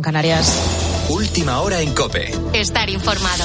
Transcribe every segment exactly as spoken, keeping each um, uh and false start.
Canarias. Última hora en COPE. Estar informado.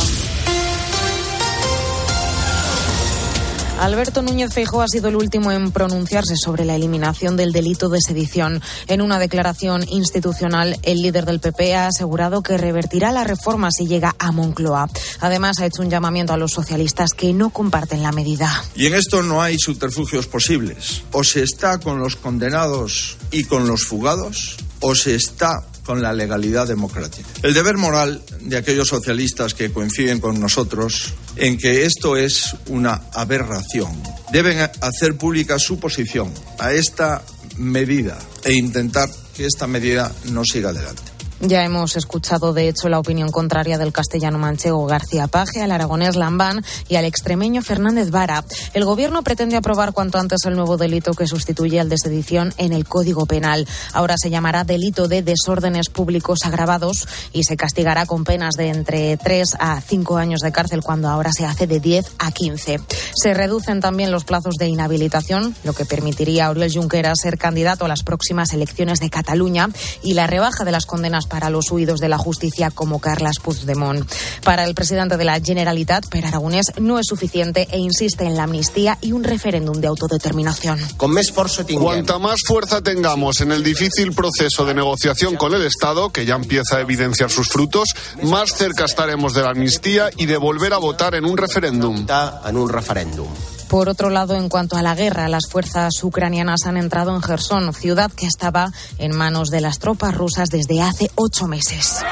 Alberto Núñez Feijóo ha sido el último en pronunciarse sobre la eliminación del delito de sedición. En una declaración institucional, el líder del P P ha asegurado que revertirá la reforma si llega a Moncloa. Además, ha hecho un llamamiento a los socialistas que no comparten la medida. Y en esto no hay subterfugios posibles. O se está con los condenados y con los fugados, o se está con la legalidad democrática. El deber moral de aquellos socialistas que coinciden con nosotros en que esto es una aberración. Deben hacer pública su posición a esta medida e intentar que esta medida no siga adelante. Ya hemos escuchado, de hecho, la opinión contraria del castellano manchego García Paje, al aragonés Lambán y al extremeño Fernández Vara. El Gobierno pretende aprobar cuanto antes el nuevo delito que sustituye al de sedición en el Código Penal. Ahora se llamará delito de desórdenes públicos agravados y se castigará con penas de entre tres a cinco años de cárcel, cuando ahora se hace de diez a quince. Se reducen también los plazos de inhabilitación, lo que permitiría a Oriol Junqueras ser candidato a las próximas elecciones de Cataluña, y la rebaja de las condenas para los huidos de la justicia como Carles Puigdemont. Para el presidente de la Generalitat, Pere Aragonés, no es suficiente e insiste en la amnistía y un referéndum de autodeterminación. Cuanta más fuerza tengamos en el difícil proceso de negociación con el Estado, que ya empieza a evidenciar sus frutos, más cerca estaremos de la amnistía y de volver a votar en un referéndum. Por otro lado, en cuanto a la guerra, las fuerzas ucranianas han entrado en Jersón, ciudad que estaba en manos de las tropas rusas desde hace ocho meses.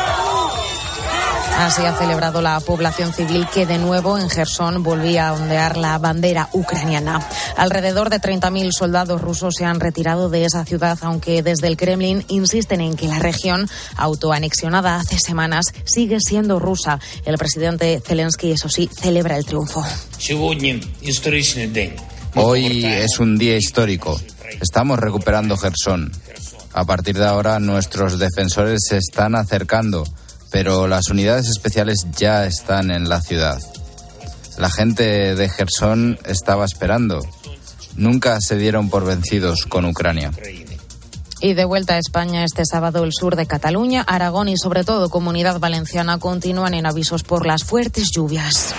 Así ha celebrado la población civil, que de nuevo en Jersón volvía a ondear la bandera ucraniana. Alrededor de treinta mil soldados rusos se han retirado de esa ciudad, aunque desde el Kremlin insisten en que la región, autoanexionada hace semanas, sigue siendo rusa. El presidente Zelensky, eso sí, celebra el triunfo. Hoy es un día histórico. Estamos recuperando Jersón. A partir de ahora nuestros defensores se están acercando, pero las unidades especiales ya están en la ciudad. La gente de Jersón estaba esperando. Nunca se dieron por vencidos con Ucrania. Y de vuelta a España, este sábado el sur de Cataluña, Aragón y sobre todo Comunidad Valenciana continúan en avisos por las fuertes lluvias.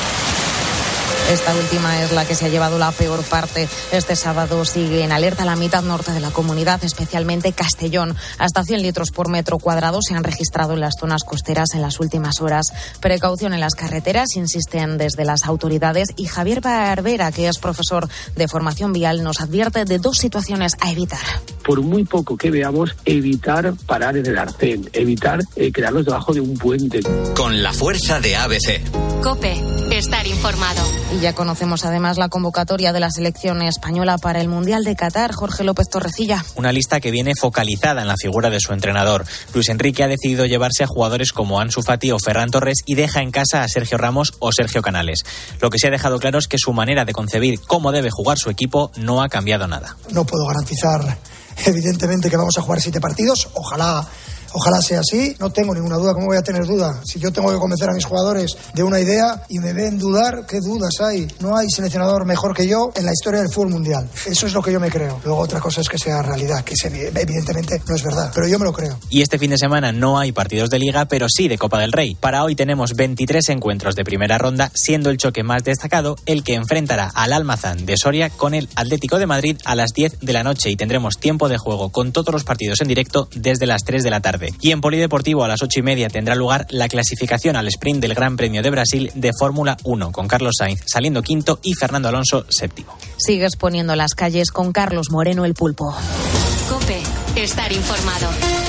Esta última es la que se ha llevado la peor parte. Este sábado sigue en alerta la mitad norte de la comunidad, especialmente Castellón. Hasta cien litros por metro cuadrado se han registrado en las zonas costeras en las últimas horas. Precaución en las carreteras, insisten desde las autoridades. Y Javier Barbera, que es profesor de formación vial, nos advierte de dos situaciones a evitar. Por muy poco que veamos, evitar parar en el arcén, evitar eh, quedarnos debajo de un puente. Con la fuerza de A B C. COPE, estar informado. Y ya conocemos además la convocatoria de la selección española para el Mundial de Qatar. Jorge López Torrecilla. Una lista que viene focalizada en la figura de su entrenador. Luis Enrique ha decidido llevarse a jugadores como Ansu Fati o Ferran Torres y deja en casa a Sergio Ramos o Sergio Canales. Lo que se ha dejado claro es que su manera de concebir cómo debe jugar su equipo no ha cambiado nada. No puedo garantizar, evidentemente, que vamos a jugar siete partidos. Ojalá... Ojalá sea así, no tengo ninguna duda. ¿Cómo voy a tener duda? Si yo tengo que convencer a mis jugadores de una idea y me ven dudar, ¿qué dudas hay? No hay seleccionador mejor que yo en la historia del fútbol mundial. Eso es lo que yo me creo. Luego otra cosa es que sea realidad, que evidentemente no es verdad, pero yo me lo creo. Y este fin de semana no hay partidos de Liga, pero sí de Copa del Rey. Para hoy tenemos veintitrés encuentros de primera ronda, siendo el choque más destacado el que enfrentará al Almazán de Soria con el Atlético de Madrid a las diez de la noche, y tendremos tiempo de juego con todos los partidos en directo desde las tres de la tarde. Y en Polideportivo a las ocho y media tendrá lugar la clasificación al sprint del Gran Premio de Brasil de Fórmula uno, con Carlos Sainz saliendo quinto y Fernando Alonso séptimo. Sigues poniendo las calles con Carlos Moreno, el Pulpo. COPE, estar informado.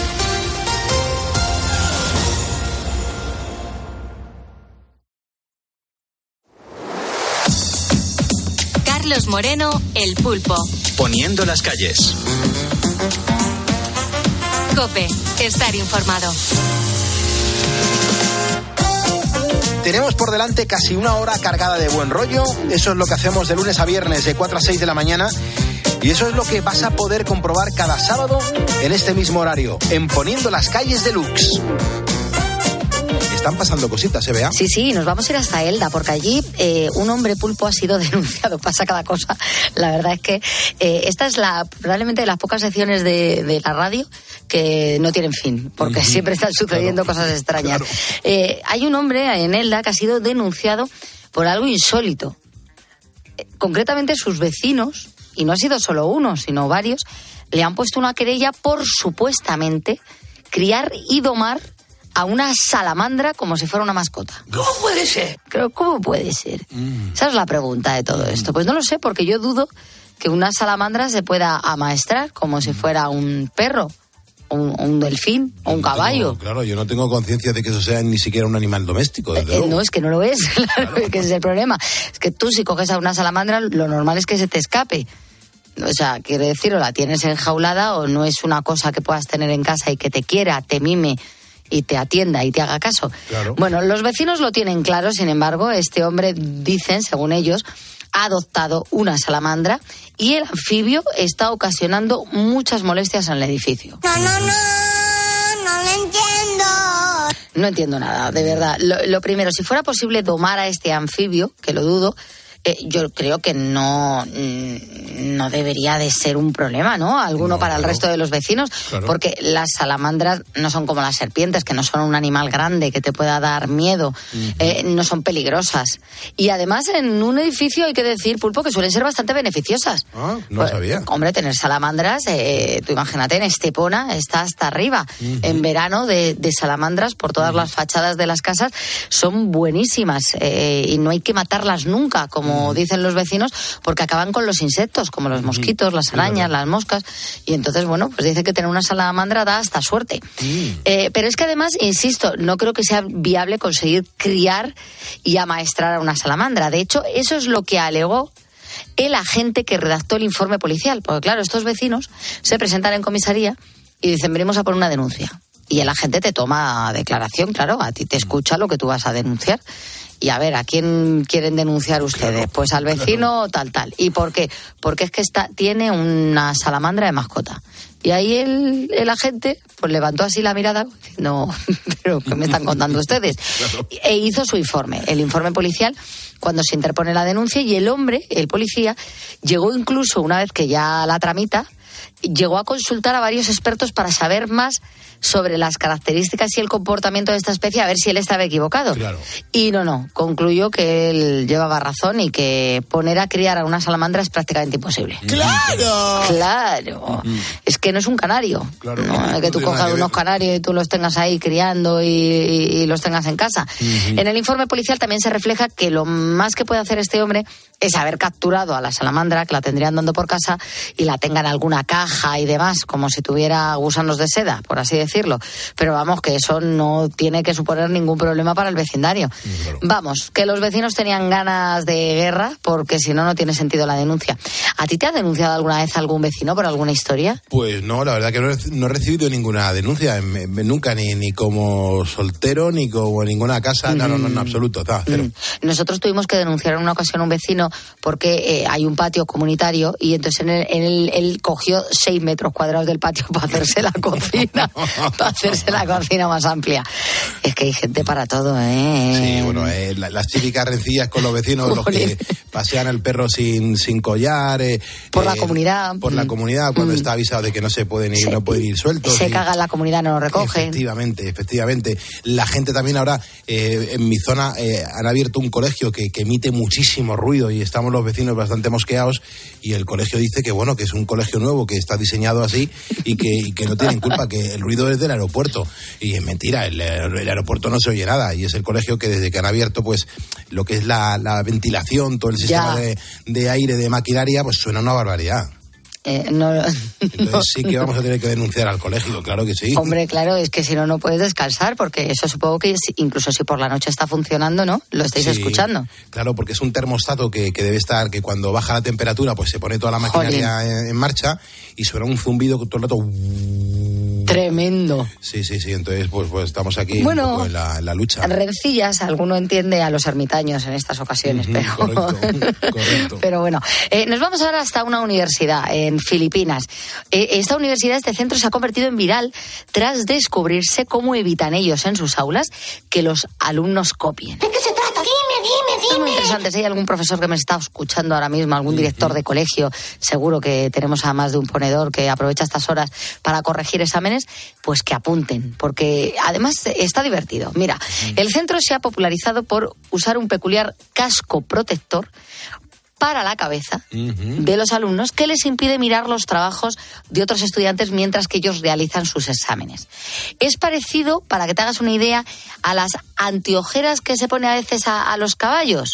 Carlos Moreno, el Pulpo. Poniendo las calles. COPE, estar informado. Tenemos por delante casi una hora cargada de buen rollo. Eso es lo que hacemos de lunes a viernes de cuatro a seis de la mañana. Y eso es lo que vas a poder comprobar cada sábado en este mismo horario, en Poniendo las Calles Deluxe. están pasando cositas, ¿se vea? Sí, sí, nos vamos a ir hasta Elda, porque allí eh, un hombre pulpo ha sido denunciado. Pasa cada cosa. La verdad es que eh, esta es la probablemente de las pocas secciones de, de la radio que no tienen fin, porque uh-huh. siempre están sucediendo claro. cosas extrañas. Claro. Eh, hay un hombre en Elda que ha sido denunciado por algo insólito. Eh, concretamente sus vecinos, y no ha sido solo uno, sino varios, le han puesto una querella por supuestamente criar y domar a una salamandra como si fuera una mascota. ¿Cómo puede ser? Creo, ¿cómo puede ser? Mm. Esa es la pregunta de todo esto. Pues no lo sé, porque yo dudo que una salamandra se pueda amaestrar como si fuera un perro, o un, un delfín, o un caballo. Tengo, claro, yo no tengo conciencia de que eso sea ni siquiera un animal doméstico, desde eh, luego. No, es que no lo es, claro. Que ese es el problema. Es que tú, si coges a una salamandra, lo normal es que se te escape. O sea, quiere decir, o la tienes enjaulada o no es una cosa que puedas tener en casa y que te quiera, te mime y te atienda y te haga caso. Claro. Bueno, los vecinos lo tienen claro, sin embargo, este hombre, dicen, según ellos, ha adoptado una salamandra y el anfibio está ocasionando muchas molestias en el edificio. No, no, no, no lo entiendo. No entiendo nada, de verdad. Lo, lo primero, si fuera posible domar a este anfibio, que lo dudo, Eh, yo creo que no, no debería de ser un problema, ¿no? Alguno no, para el resto de los vecinos, claro. Porque las salamandras no son como las serpientes, que no son un animal grande que te pueda dar miedo, uh-huh. eh, no son peligrosas. Y además en un edificio hay que decir, Pulpo, que suelen ser bastante beneficiosas. Ah, no pues, sabía. Hombre, tener salamandras, eh, tú imagínate, en Estepona está hasta arriba. Uh-huh. En verano de, de salamandras por todas uh-huh. las fachadas de las casas son buenísimas eh, y no hay que matarlas nunca, como como dicen los vecinos, porque acaban con los insectos, como los mosquitos, las arañas, las moscas, y entonces, bueno, pues dice que tener una salamandra da hasta suerte. Sí. Eh, pero es que además, insisto, no creo que sea viable conseguir criar y amaestrar a una salamandra. De hecho, eso es lo que alegó el agente que redactó el informe policial, porque claro, estos vecinos se presentan en comisaría y dicen, venimos a poner una denuncia. Y el agente te toma declaración, claro, a ti te escucha lo que tú vas a denunciar. Y a ver, ¿a quién quieren denunciar ustedes? Claro, pues al vecino, claro. tal, tal. ¿Y por qué? Porque es que está, tiene una salamandra de mascota. Y ahí el, el agente pues levantó así la mirada, diciendo, pero ¿qué me están contando ustedes? Claro. E hizo su informe, el informe policial, cuando se interpone la denuncia, y el hombre, el policía, llegó incluso, una vez que ya la tramita, llegó a consultar a varios expertos para saber más sobre las características y el comportamiento de esta especie, a ver si él estaba equivocado. Claro. Y no, no, concluyó que él llevaba razón y que poner a criar a una salamandra es prácticamente imposible. ¡Claro! Claro. Mm. Es que no es un canario. Claro. No, que tú no cojas unos canarios y tú los tengas ahí criando y, y, y los tengas en casa. Mm-hmm. En el informe policial también se refleja que lo más que puede hacer este hombre es haber capturado a la salamandra, que la tendría andando por casa, y la tenga en alguna caja y demás, como si tuviera gusanos de seda, por así decirlo. Pero vamos, que eso no tiene que suponer ningún problema para el vecindario. Claro. Vamos, que los vecinos tenían ganas de guerra, porque si no, no tiene sentido la denuncia. ¿A ti te ha denunciado alguna vez algún vecino por alguna historia? Pues no, la verdad que no he, no he recibido ninguna denuncia, me, me, nunca, ni, ni como soltero, ni como ninguna casa, mm. no, no, no, en absoluto, está, cero. Mm. Nosotros tuvimos que denunciar en una ocasión a un vecino porque eh, hay un patio comunitario y entonces en el, en el, él cogió seis metros cuadrados del patio para hacerse la cocina, para hacerse la cocina más amplia. Es que hay gente para todo, ¿eh? Sí, bueno, eh, la, las típicas rencillas con los vecinos, los que pasean al perro sin, sin collar. Eh, por eh, la comunidad. Por mm. la comunidad, cuando mm. está avisado de que no se pueden ir, se, no pueden ir sueltos. Se y, caga en la comunidad, no lo recogen. Efectivamente, efectivamente. La gente también ahora, eh, en mi zona, eh, han abierto un colegio que, que emite muchísimo ruido y estamos los vecinos bastante mosqueados, y el colegio dice que, bueno, que es un colegio nuevo, que está diseñado así y que, y que no tienen culpa, que el ruido es del aeropuerto. Y es mentira, el, el aeropuerto no se oye nada, y es el colegio que desde que han abierto, pues, lo que es la, la ventilación, todo el sistema de, de aire, de maquinaria, pues suena una barbaridad. Eh, no, Entonces no, sí que vamos a tener que denunciar al colegio, claro que sí. Hombre, claro, es que si no, no puedes descansar, porque eso supongo que incluso si por la noche está funcionando, ¿no? Lo estáis sí, escuchando. Claro, porque es un termostato que, que debe estar, que cuando baja la temperatura, pues se pone toda la maquinaria en, en marcha y suena un zumbido todo el rato. Tremendo. Sí, sí, sí, entonces pues, pues estamos aquí bueno, un poco en la, en la lucha. Rencillas, alguno entiende a los ermitaños en estas ocasiones, uh-huh, pero... Correcto, correcto. Pero bueno, eh, nos vamos ahora hasta una universidad en Filipinas. Eh, esta universidad, este centro se ha convertido en viral tras descubrirse cómo evitan ellos en sus aulas que los alumnos copien. ¿De qué se trata? Dime, dime, dime. Es muy interesante. Si hay algún profesor que me está escuchando ahora mismo, algún director de colegio, seguro que tenemos a más de un ponedor que aprovecha estas horas para corregir exámenes, pues que apunten, porque además está divertido. Mira, el centro se ha popularizado por usar un peculiar casco protector para la cabeza uh-huh. de los alumnos que les impide mirar los trabajos de otros estudiantes mientras que ellos realizan sus exámenes. Es parecido, para que te hagas una idea, a las anteojeras que se pone a veces a, a los caballos.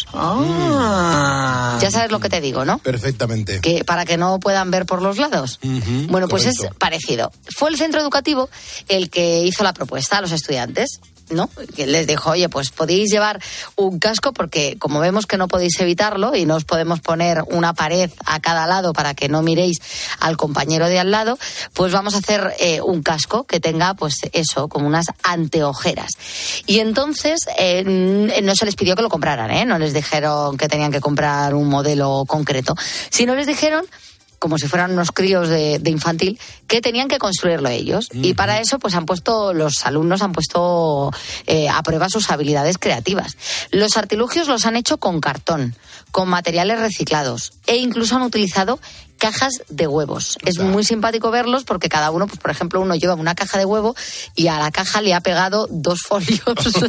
Ah. Ya sabes lo que te digo, ¿no? Perfectamente. Que para que no puedan ver por los lados. Uh-huh. Bueno, pues Correcto. es parecido. Fue el centro educativo el que hizo la propuesta a los estudiantes, ¿no? Que les dijo, oye, pues podéis llevar un casco porque como vemos que no podéis evitarlo y no os podemos poner una pared a cada lado para que no miréis al compañero de al lado, pues vamos a hacer eh, un casco que tenga, pues eso, como unas anteojeras. Y entonces eh, no se les pidió que lo compraran, ¿eh? No les dijeron que tenían que comprar un modelo concreto, sino les dijeron, como si fueran unos críos de, de infantil, que tenían que construirlo ellos. Uh-huh. Y para eso, pues han puesto, los alumnos han puesto eh, a prueba sus habilidades creativas. Los artilugios los han hecho con cartón, con materiales reciclados, e incluso han utilizado cajas de huevos. Es muy simpático verlos porque cada uno, pues por ejemplo, uno lleva una caja de huevo y a la caja le ha pegado dos folios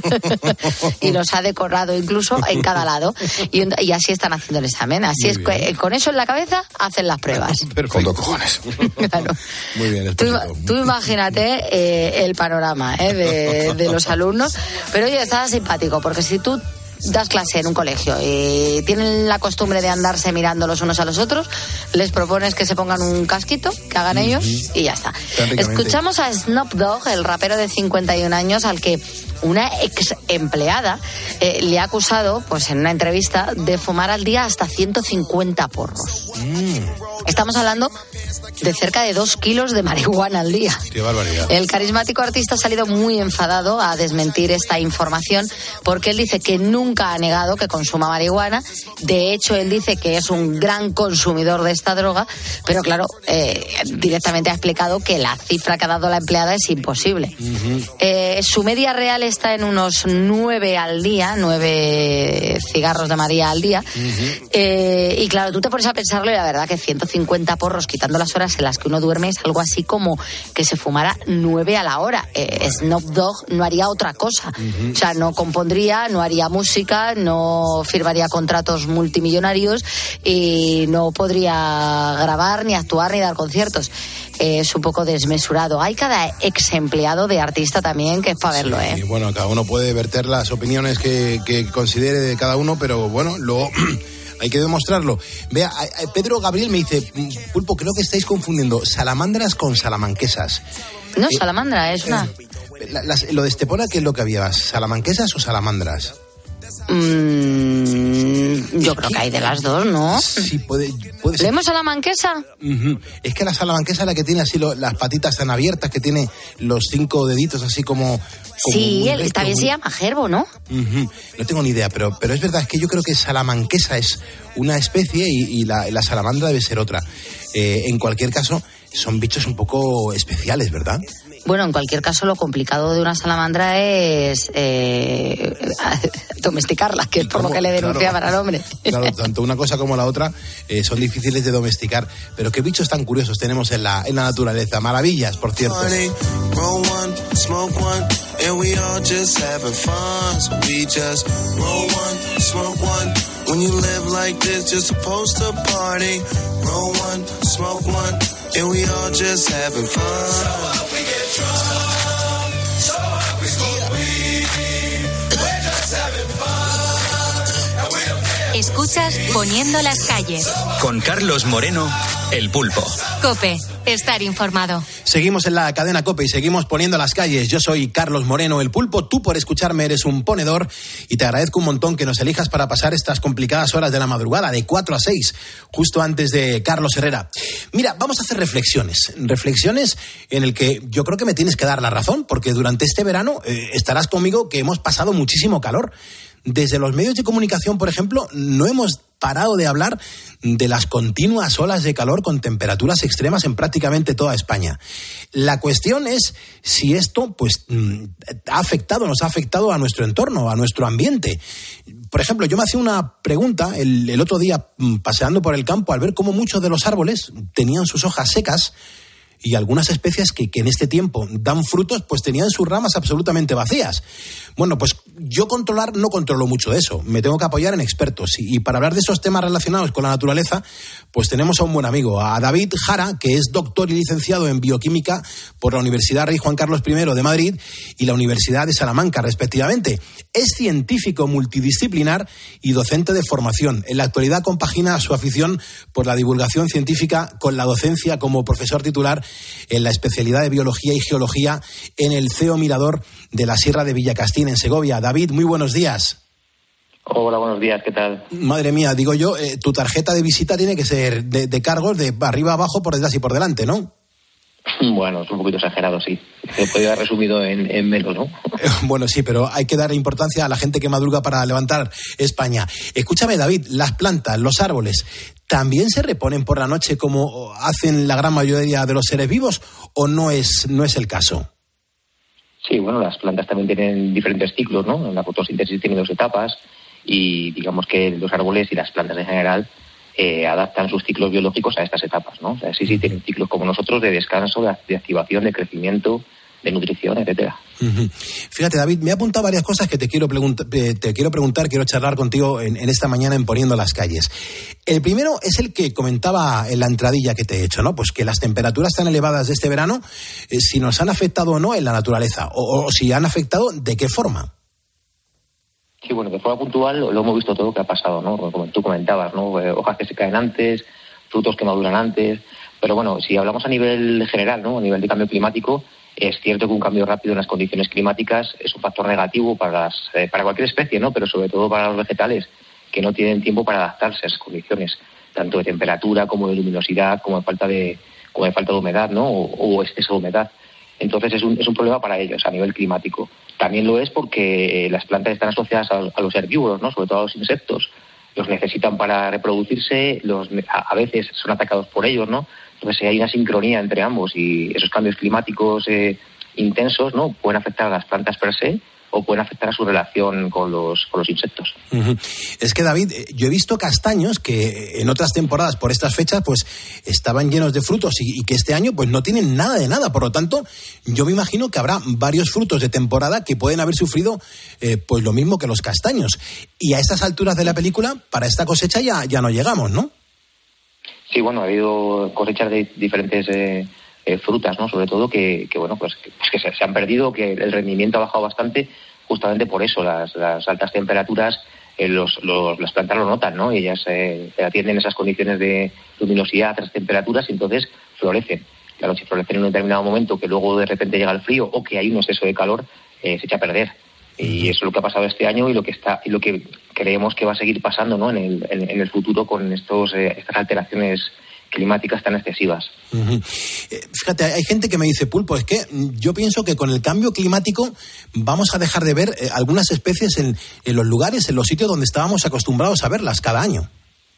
y los ha decorado incluso en cada lado. Y, y así están haciendo el examen. Así muy es que, con eso en la cabeza hacen las pruebas. Perfecto, cojones. Claro. Muy bien. Tú, tú imagínate eh, el panorama eh, de, de los alumnos. Pero oye, está simpático porque si tú das clase en un colegio y tienen la costumbre de andarse mirando los unos a los otros, les propones que se pongan un casquito, que hagan uh-huh. ellos y ya está. Escuchamos a Snoop Dogg, el rapero de cincuenta y un años, al que una ex empleada eh, le ha acusado, pues en una entrevista, de fumar al día hasta ciento cincuenta porros. Mm. Estamos hablando de cerca de dos kilos de marihuana al día. Qué barbaridad. El carismático artista ha salido muy enfadado a desmentir esta información porque él dice que nunca ha negado que consuma marihuana. De hecho, él dice que es un gran consumidor de esta droga, pero claro, eh, directamente ha explicado que la cifra que ha dado la empleada es imposible. Uh-huh. Eh, su media real está en unos nueve al día, nueve cigarros de María al día. Uh-huh. Eh, y claro, tú te pones a pensarlo y la verdad que ciento cincuenta porros, quitando las horas en las que uno duerme, es algo así como que se fumara nueve a la hora. Eh, Snoop Dogg no haría otra cosa. Uh-huh. O sea, no compondría, no haría música, no firmaría contratos multimillonarios y no podría grabar, ni actuar, ni dar conciertos. Eh, es un poco desmesurado. Hay cada ex empleado de artista también que es para verlo, sí, ¿eh? Bueno, cada uno puede verter las opiniones que, que considere de cada uno, pero bueno, luego hay que demostrarlo. Vea, Pedro Gabriel me dice, Pulpo, creo que estáis confundiendo salamandras con salamanquesas. No, eh, salamandra, es una... Eh, la, las, lo de Estepona, ¿qué es lo que había? ¿Salamanquesas o salamandras? Mm, yo creo que hay de las dos, ¿no? Sí, puede, puede ser. ¿Leemos salamanquesa? Uh-huh. Es que la salamanquesa es la que tiene así lo, las patitas tan abiertas, que tiene los cinco deditos así como... como sí, recto, él también muy... se llama gerbo, ¿no? Uh-huh. No tengo ni idea, pero, pero es verdad, es que yo creo que salamanquesa es una especie y, y la, la salamandra debe ser otra. Eh, en cualquier caso, son bichos un poco especiales, ¿verdad? Bueno, en cualquier caso, lo complicado de una salamandra es eh, domesticarla, que es por lo que le denunciaban al hombre. Claro, tanto una cosa como la otra eh, son difíciles de domesticar. Pero qué bichos tan curiosos tenemos en la, en la naturaleza. Maravillas, por cierto. Escuchas Poniendo las calles con Carlos Moreno, El Pulpo. COPE. Estar informado. Seguimos en la cadena COPE y seguimos poniendo las calles. Yo soy Carlos Moreno, El Pulpo. Tú, por escucharme, eres un ponedor y te agradezco un montón que nos elijas para pasar estas complicadas horas de la madrugada, de cuatro a seis, justo antes de Carlos Herrera. Mira, vamos a hacer reflexiones. Reflexiones en el que yo creo que me tienes que dar la razón, porque durante este verano eh, estarás conmigo que hemos pasado muchísimo calor. Desde los medios de comunicación, por ejemplo, no hemos parado de hablar de las continuas olas de calor con temperaturas extremas en prácticamente toda España. La cuestión es si esto pues ha afectado, nos ha afectado a nuestro entorno, a nuestro ambiente. Por ejemplo, yo me hacía una pregunta el, el otro día paseando por el campo al ver cómo muchos de los árboles tenían sus hojas secas y algunas especies que, que en este tiempo dan frutos, pues tenían sus ramas absolutamente vacías. Bueno, pues yo controlar no controlo mucho de eso, me tengo que apoyar en expertos. Y, y para hablar de esos temas relacionados con la naturaleza, pues tenemos a un buen amigo, a David Jara, que es doctor y licenciado en bioquímica por la Universidad Rey Juan Carlos primero de Madrid y la Universidad de Salamanca, respectivamente. Es científico multidisciplinar y docente de formación. En la actualidad compagina su afición por la divulgación científica con la docencia como profesor titular en la especialidad de Biología y Geología en el C E O Mirador de la Sierra de Villacastín, en Segovia. David, muy buenos días. Hola, buenos días, ¿qué tal? Madre mía, digo yo, eh, tu tarjeta de visita tiene que ser de, de cargos de arriba abajo, por detrás y por delante, ¿no? Bueno, es un poquito exagerado, sí. Se puede haber resumido en, en menos, ¿no? Bueno, sí, pero hay que dar importancia a la gente que madruga para levantar España. Escúchame, David, las plantas, los árboles, ¿también se reponen por la noche como hacen la gran mayoría de los seres vivos o no es, no es el caso? Sí, bueno, las plantas también tienen diferentes ciclos, ¿no? La fotosíntesis tiene dos etapas y digamos que los árboles y las plantas en general Eh, adaptan sus ciclos biológicos a estas etapas, ¿no? O sea, sí, sí, tienen ciclos como nosotros de descanso, de, de activación, de crecimiento, de nutrición, etcétera. Uh-huh. Fíjate, David, me he apuntado varias cosas que te quiero, pregunta, eh, te quiero preguntar, quiero charlar contigo en, en esta mañana en Poniendo las Calles. El primero es el que comentaba en la entradilla que te he hecho, ¿no? Pues que las temperaturas tan elevadas de este verano, eh, si nos han afectado o no en la naturaleza, o, o si han afectado, ¿de qué forma? Sí, bueno, de forma puntual lo, lo hemos visto todo lo que ha pasado, ¿no? Como tú comentabas, ¿no? Eh, hojas que se caen antes, frutos que maduran antes. Pero bueno, si hablamos a nivel general, ¿no? A nivel de cambio climático, es cierto que un cambio rápido en las condiciones climáticas es un factor negativo para las, eh, para cualquier especie, ¿no? Pero sobre todo para los vegetales, que no tienen tiempo para adaptarse a esas condiciones, tanto de temperatura como de luminosidad, como de falta de, como de falta de humedad, ¿no? O, o exceso de humedad. Entonces es un, es un problema para ellos a nivel climático. También lo es porque las plantas están asociadas a, a los herbívoros, ¿no? Sobre todo a los insectos. Los necesitan para reproducirse, los, a, a veces son atacados por ellos, ¿no? Entonces hay una sincronía entre ambos y esos cambios climáticos eh, intensos, ¿no? Pueden afectar a las plantas per se o pueden afectar a su relación con los, con los insectos. Uh-huh. Es que, David, yo he visto castaños que en otras temporadas por estas fechas pues estaban llenos de frutos y, y que este año pues no tienen nada de nada. Por lo tanto, yo me imagino que habrá varios frutos de temporada que pueden haber sufrido eh, pues lo mismo que los castaños. Y a estas alturas de la película, para esta cosecha ya, ya no llegamos, ¿no? Sí, bueno, ha habido cosechas de diferentes eh, eh, frutas, ¿no? Sobre todo que, que bueno, pues que, pues que se, se han perdido, que el rendimiento ha bajado bastante, justamente por eso, las, las altas temperaturas, eh, los, los, las plantas lo notan, ¿no? Y ellas eh, atienden esas condiciones de luminosidad, esas temperaturas, y entonces florecen. Claro, si florecen en un determinado momento, que luego de repente llega el frío o que hay un exceso de calor, eh, se echa a perder. Y eso es lo que ha pasado este año y lo que está y lo que creemos que va a seguir pasando, ¿no? en el, en, en el futuro con estos eh, estas alteraciones climáticas tan excesivas. Uh-huh. Eh, fíjate, hay gente que me dice, Pulpo, es que yo pienso que con el cambio climático vamos a dejar de ver eh, algunas especies en, en los lugares, en los sitios donde estábamos acostumbrados a verlas cada año.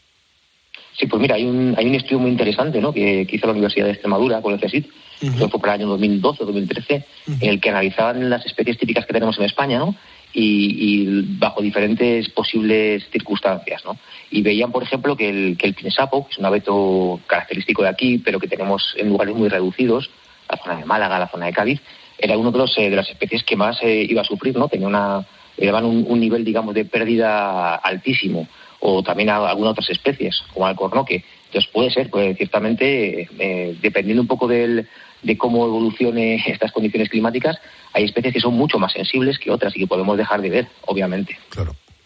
Sí, pues mira, hay un hay un estudio muy interesante, ¿no? que, que hizo la Universidad de Extremadura con el CSIC, uh-huh. que fue para el año dos mil doce o dos mil trece, uh-huh. en el que analizaban las especies típicas que tenemos en España, ¿no? Y, y bajo diferentes posibles circunstancias, ¿no? Y veían, por ejemplo, que el, que el pinesapo, que es un abeto característico de aquí, pero que tenemos en lugares muy reducidos, la zona de Málaga, la zona de Cádiz, era uno de los eh, de las especies que más eh, iba a sufrir, ¿no? Tenía una, llevaban un, un nivel, digamos, de pérdida altísimo, o también a algunas otras especies, como el alcornoque. Entonces puede ser, pues ciertamente, eh, dependiendo un poco del, de cómo evolucione estas condiciones climáticas, hay especies que son mucho más sensibles que otras y que podemos dejar de ver, obviamente. Claro.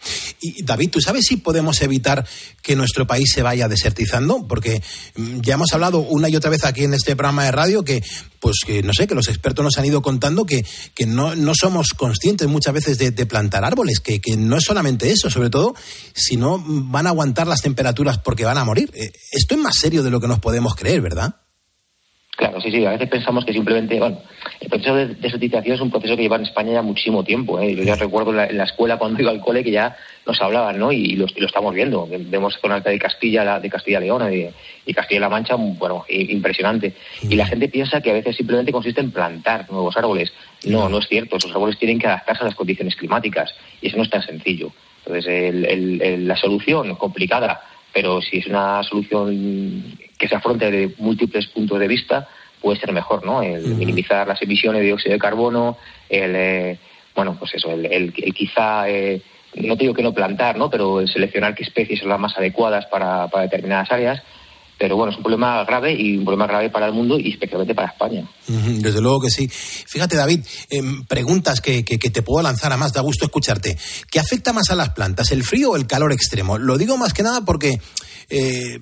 Y David, ¿tú sabes si podemos evitar que nuestro país se vaya desertizando? Porque ya hemos hablado una y otra vez aquí en este programa de radio que, pues que no sé, que los expertos nos han ido contando que, que no, no somos conscientes muchas veces de, de plantar árboles, que, que no es solamente eso, sobre todo si no van a aguantar las temperaturas porque van a morir. Esto es más serio de lo que nos podemos creer, ¿verdad? Claro, sí, sí, a veces pensamos que simplemente, bueno, el proceso de desertización es un proceso que lleva en España ya muchísimo tiempo, ¿eh? Yo ya recuerdo en la, en la escuela cuando iba al cole que ya nos hablaban, ¿no? Y lo, y lo estamos viendo, vemos zonas de Castilla, de Castilla-León y, y Castilla-La Mancha, bueno, impresionante. Y la gente piensa que a veces simplemente consiste en plantar nuevos árboles. No, no es cierto, esos árboles tienen que adaptarse a las condiciones climáticas y eso no es tan sencillo. Entonces, el, el, el, la solución complicada, pero si es una solución que se afronte de múltiples puntos de vista, puede ser mejor, ¿no? El uh-huh. minimizar las emisiones de dióxido de carbono, el, eh, bueno, pues eso, el, el, el quizá, eh, no te digo que no plantar, ¿no? Pero el seleccionar qué especies son las más adecuadas para, para determinadas áreas. Pero bueno, es un problema grave y un problema grave para el mundo y especialmente para España. Uh-huh, desde luego que sí. Fíjate, David, eh, preguntas que, que, que te puedo lanzar, además da gusto escucharte. ¿Qué afecta más a las plantas, el frío o el calor extremo? Lo digo más que nada porque eh,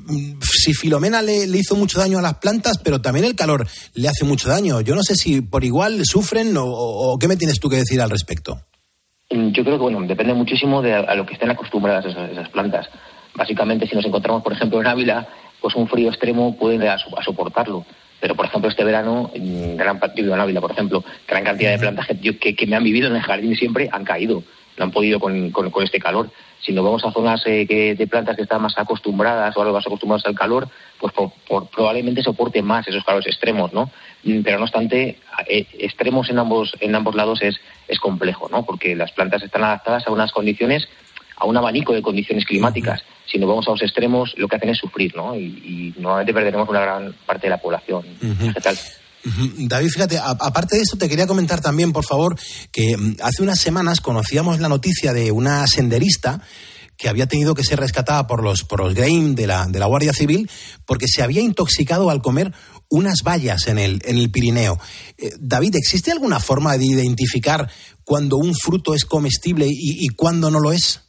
si Filomena le, le hizo mucho daño a las plantas, pero también el calor le hace mucho daño. Yo no sé si por igual sufren o, o qué me tienes tú que decir al respecto. Yo creo que, bueno, depende muchísimo de a, a lo que estén acostumbradas esas, esas plantas. Básicamente, si nos encontramos, por ejemplo, en Ávila, pues un frío extremo puede a, a soportarlo. Pero, por ejemplo, este verano, en gran partido en Ávila, por ejemplo, gran cantidad de plantas que, que, que me han vivido en el jardín siempre han caído. No han podido con, con, con este calor. Si nos vamos a zonas eh, que, de plantas que están más acostumbradas o algo más acostumbradas al calor, pues por, por, probablemente soporten más esos calores extremos, ¿no? Pero no obstante, eh, extremos en ambos en ambos lados es, es complejo, ¿no? Porque las plantas están adaptadas a unas condiciones, a un abanico de condiciones climáticas. Si nos vamos a los extremos, lo que hacen es sufrir, ¿no? Y, y normalmente perderemos una gran parte de la población vegetal. Uh-huh. David, fíjate, a, aparte de esto te quería comentar también, por favor, que hace unas semanas conocíamos la noticia de una senderista que había tenido que ser rescatada por los, por los Greyhound de la, de la Guardia Civil porque se había intoxicado al comer unas bayas en el, en el Pirineo. Eh, David, ¿existe alguna forma de identificar cuando un fruto es comestible y, y cuándo no lo es?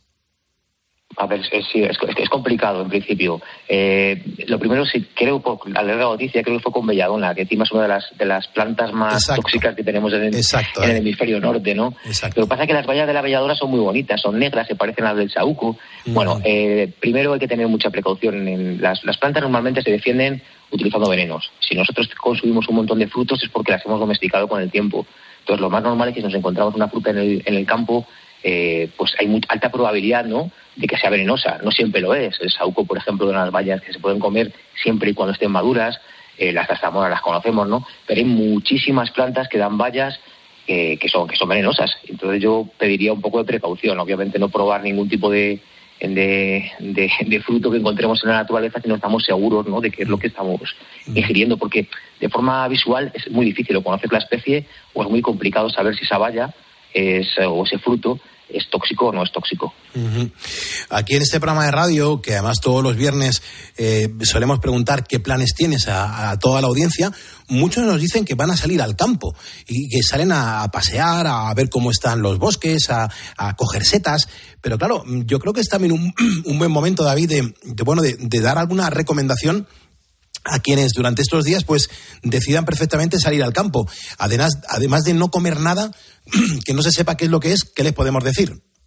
A ver, es, sí, es, es complicado en principio. Eh, lo primero, sí, creo, por al leer la noticia, creo que fue con belladona, que encima es una de las de las plantas más Exacto. tóxicas que tenemos en el, Exacto, en el hemisferio norte, ¿no? Exacto. Lo que pasa es que las bayas de la belladona son muy bonitas, son negras, se parecen a las del saúco. Mm. Bueno, eh, primero hay que tener mucha precaución. En las, las plantas normalmente se defienden utilizando venenos. Si nosotros consumimos un montón de frutos es porque las hemos domesticado con el tiempo. Entonces, lo más normal es que si nos encontramos una fruta en el, en el campo, Eh, pues hay muy alta probabilidad, ¿no?, de que sea venenosa. No siempre lo es. El saúco, por ejemplo, de unas bayas que se pueden comer siempre y cuando estén maduras, eh, las zarzamoras las conocemos, ¿no? Pero hay muchísimas plantas que dan bayas eh, que son que son venenosas. Entonces yo pediría un poco de precaución. Obviamente no probar ningún tipo de de, de, de fruto que encontremos en la naturaleza si no estamos seguros, ¿no?, de qué es lo que estamos ingiriendo, porque de forma visual es muy difícil o conocer la especie o es muy complicado saber si esa baya es, o ese fruto es tóxico o no es tóxico. Uh-huh. Aquí en este programa de radio, que además todos los viernes eh, solemos preguntar qué planes tienes a, a toda la audiencia, muchos nos dicen que van a salir al campo y que salen a, a pasear, a ver cómo están los bosques, a, a coger setas. Pero claro, yo creo que es también un, un buen momento, David, de, de, bueno, de, de dar alguna recomendación a quienes durante estos días pues decidan perfectamente salir al campo. Además, además de no comer nada, que no se sepa qué es lo que es, ¿qué les podemos decir?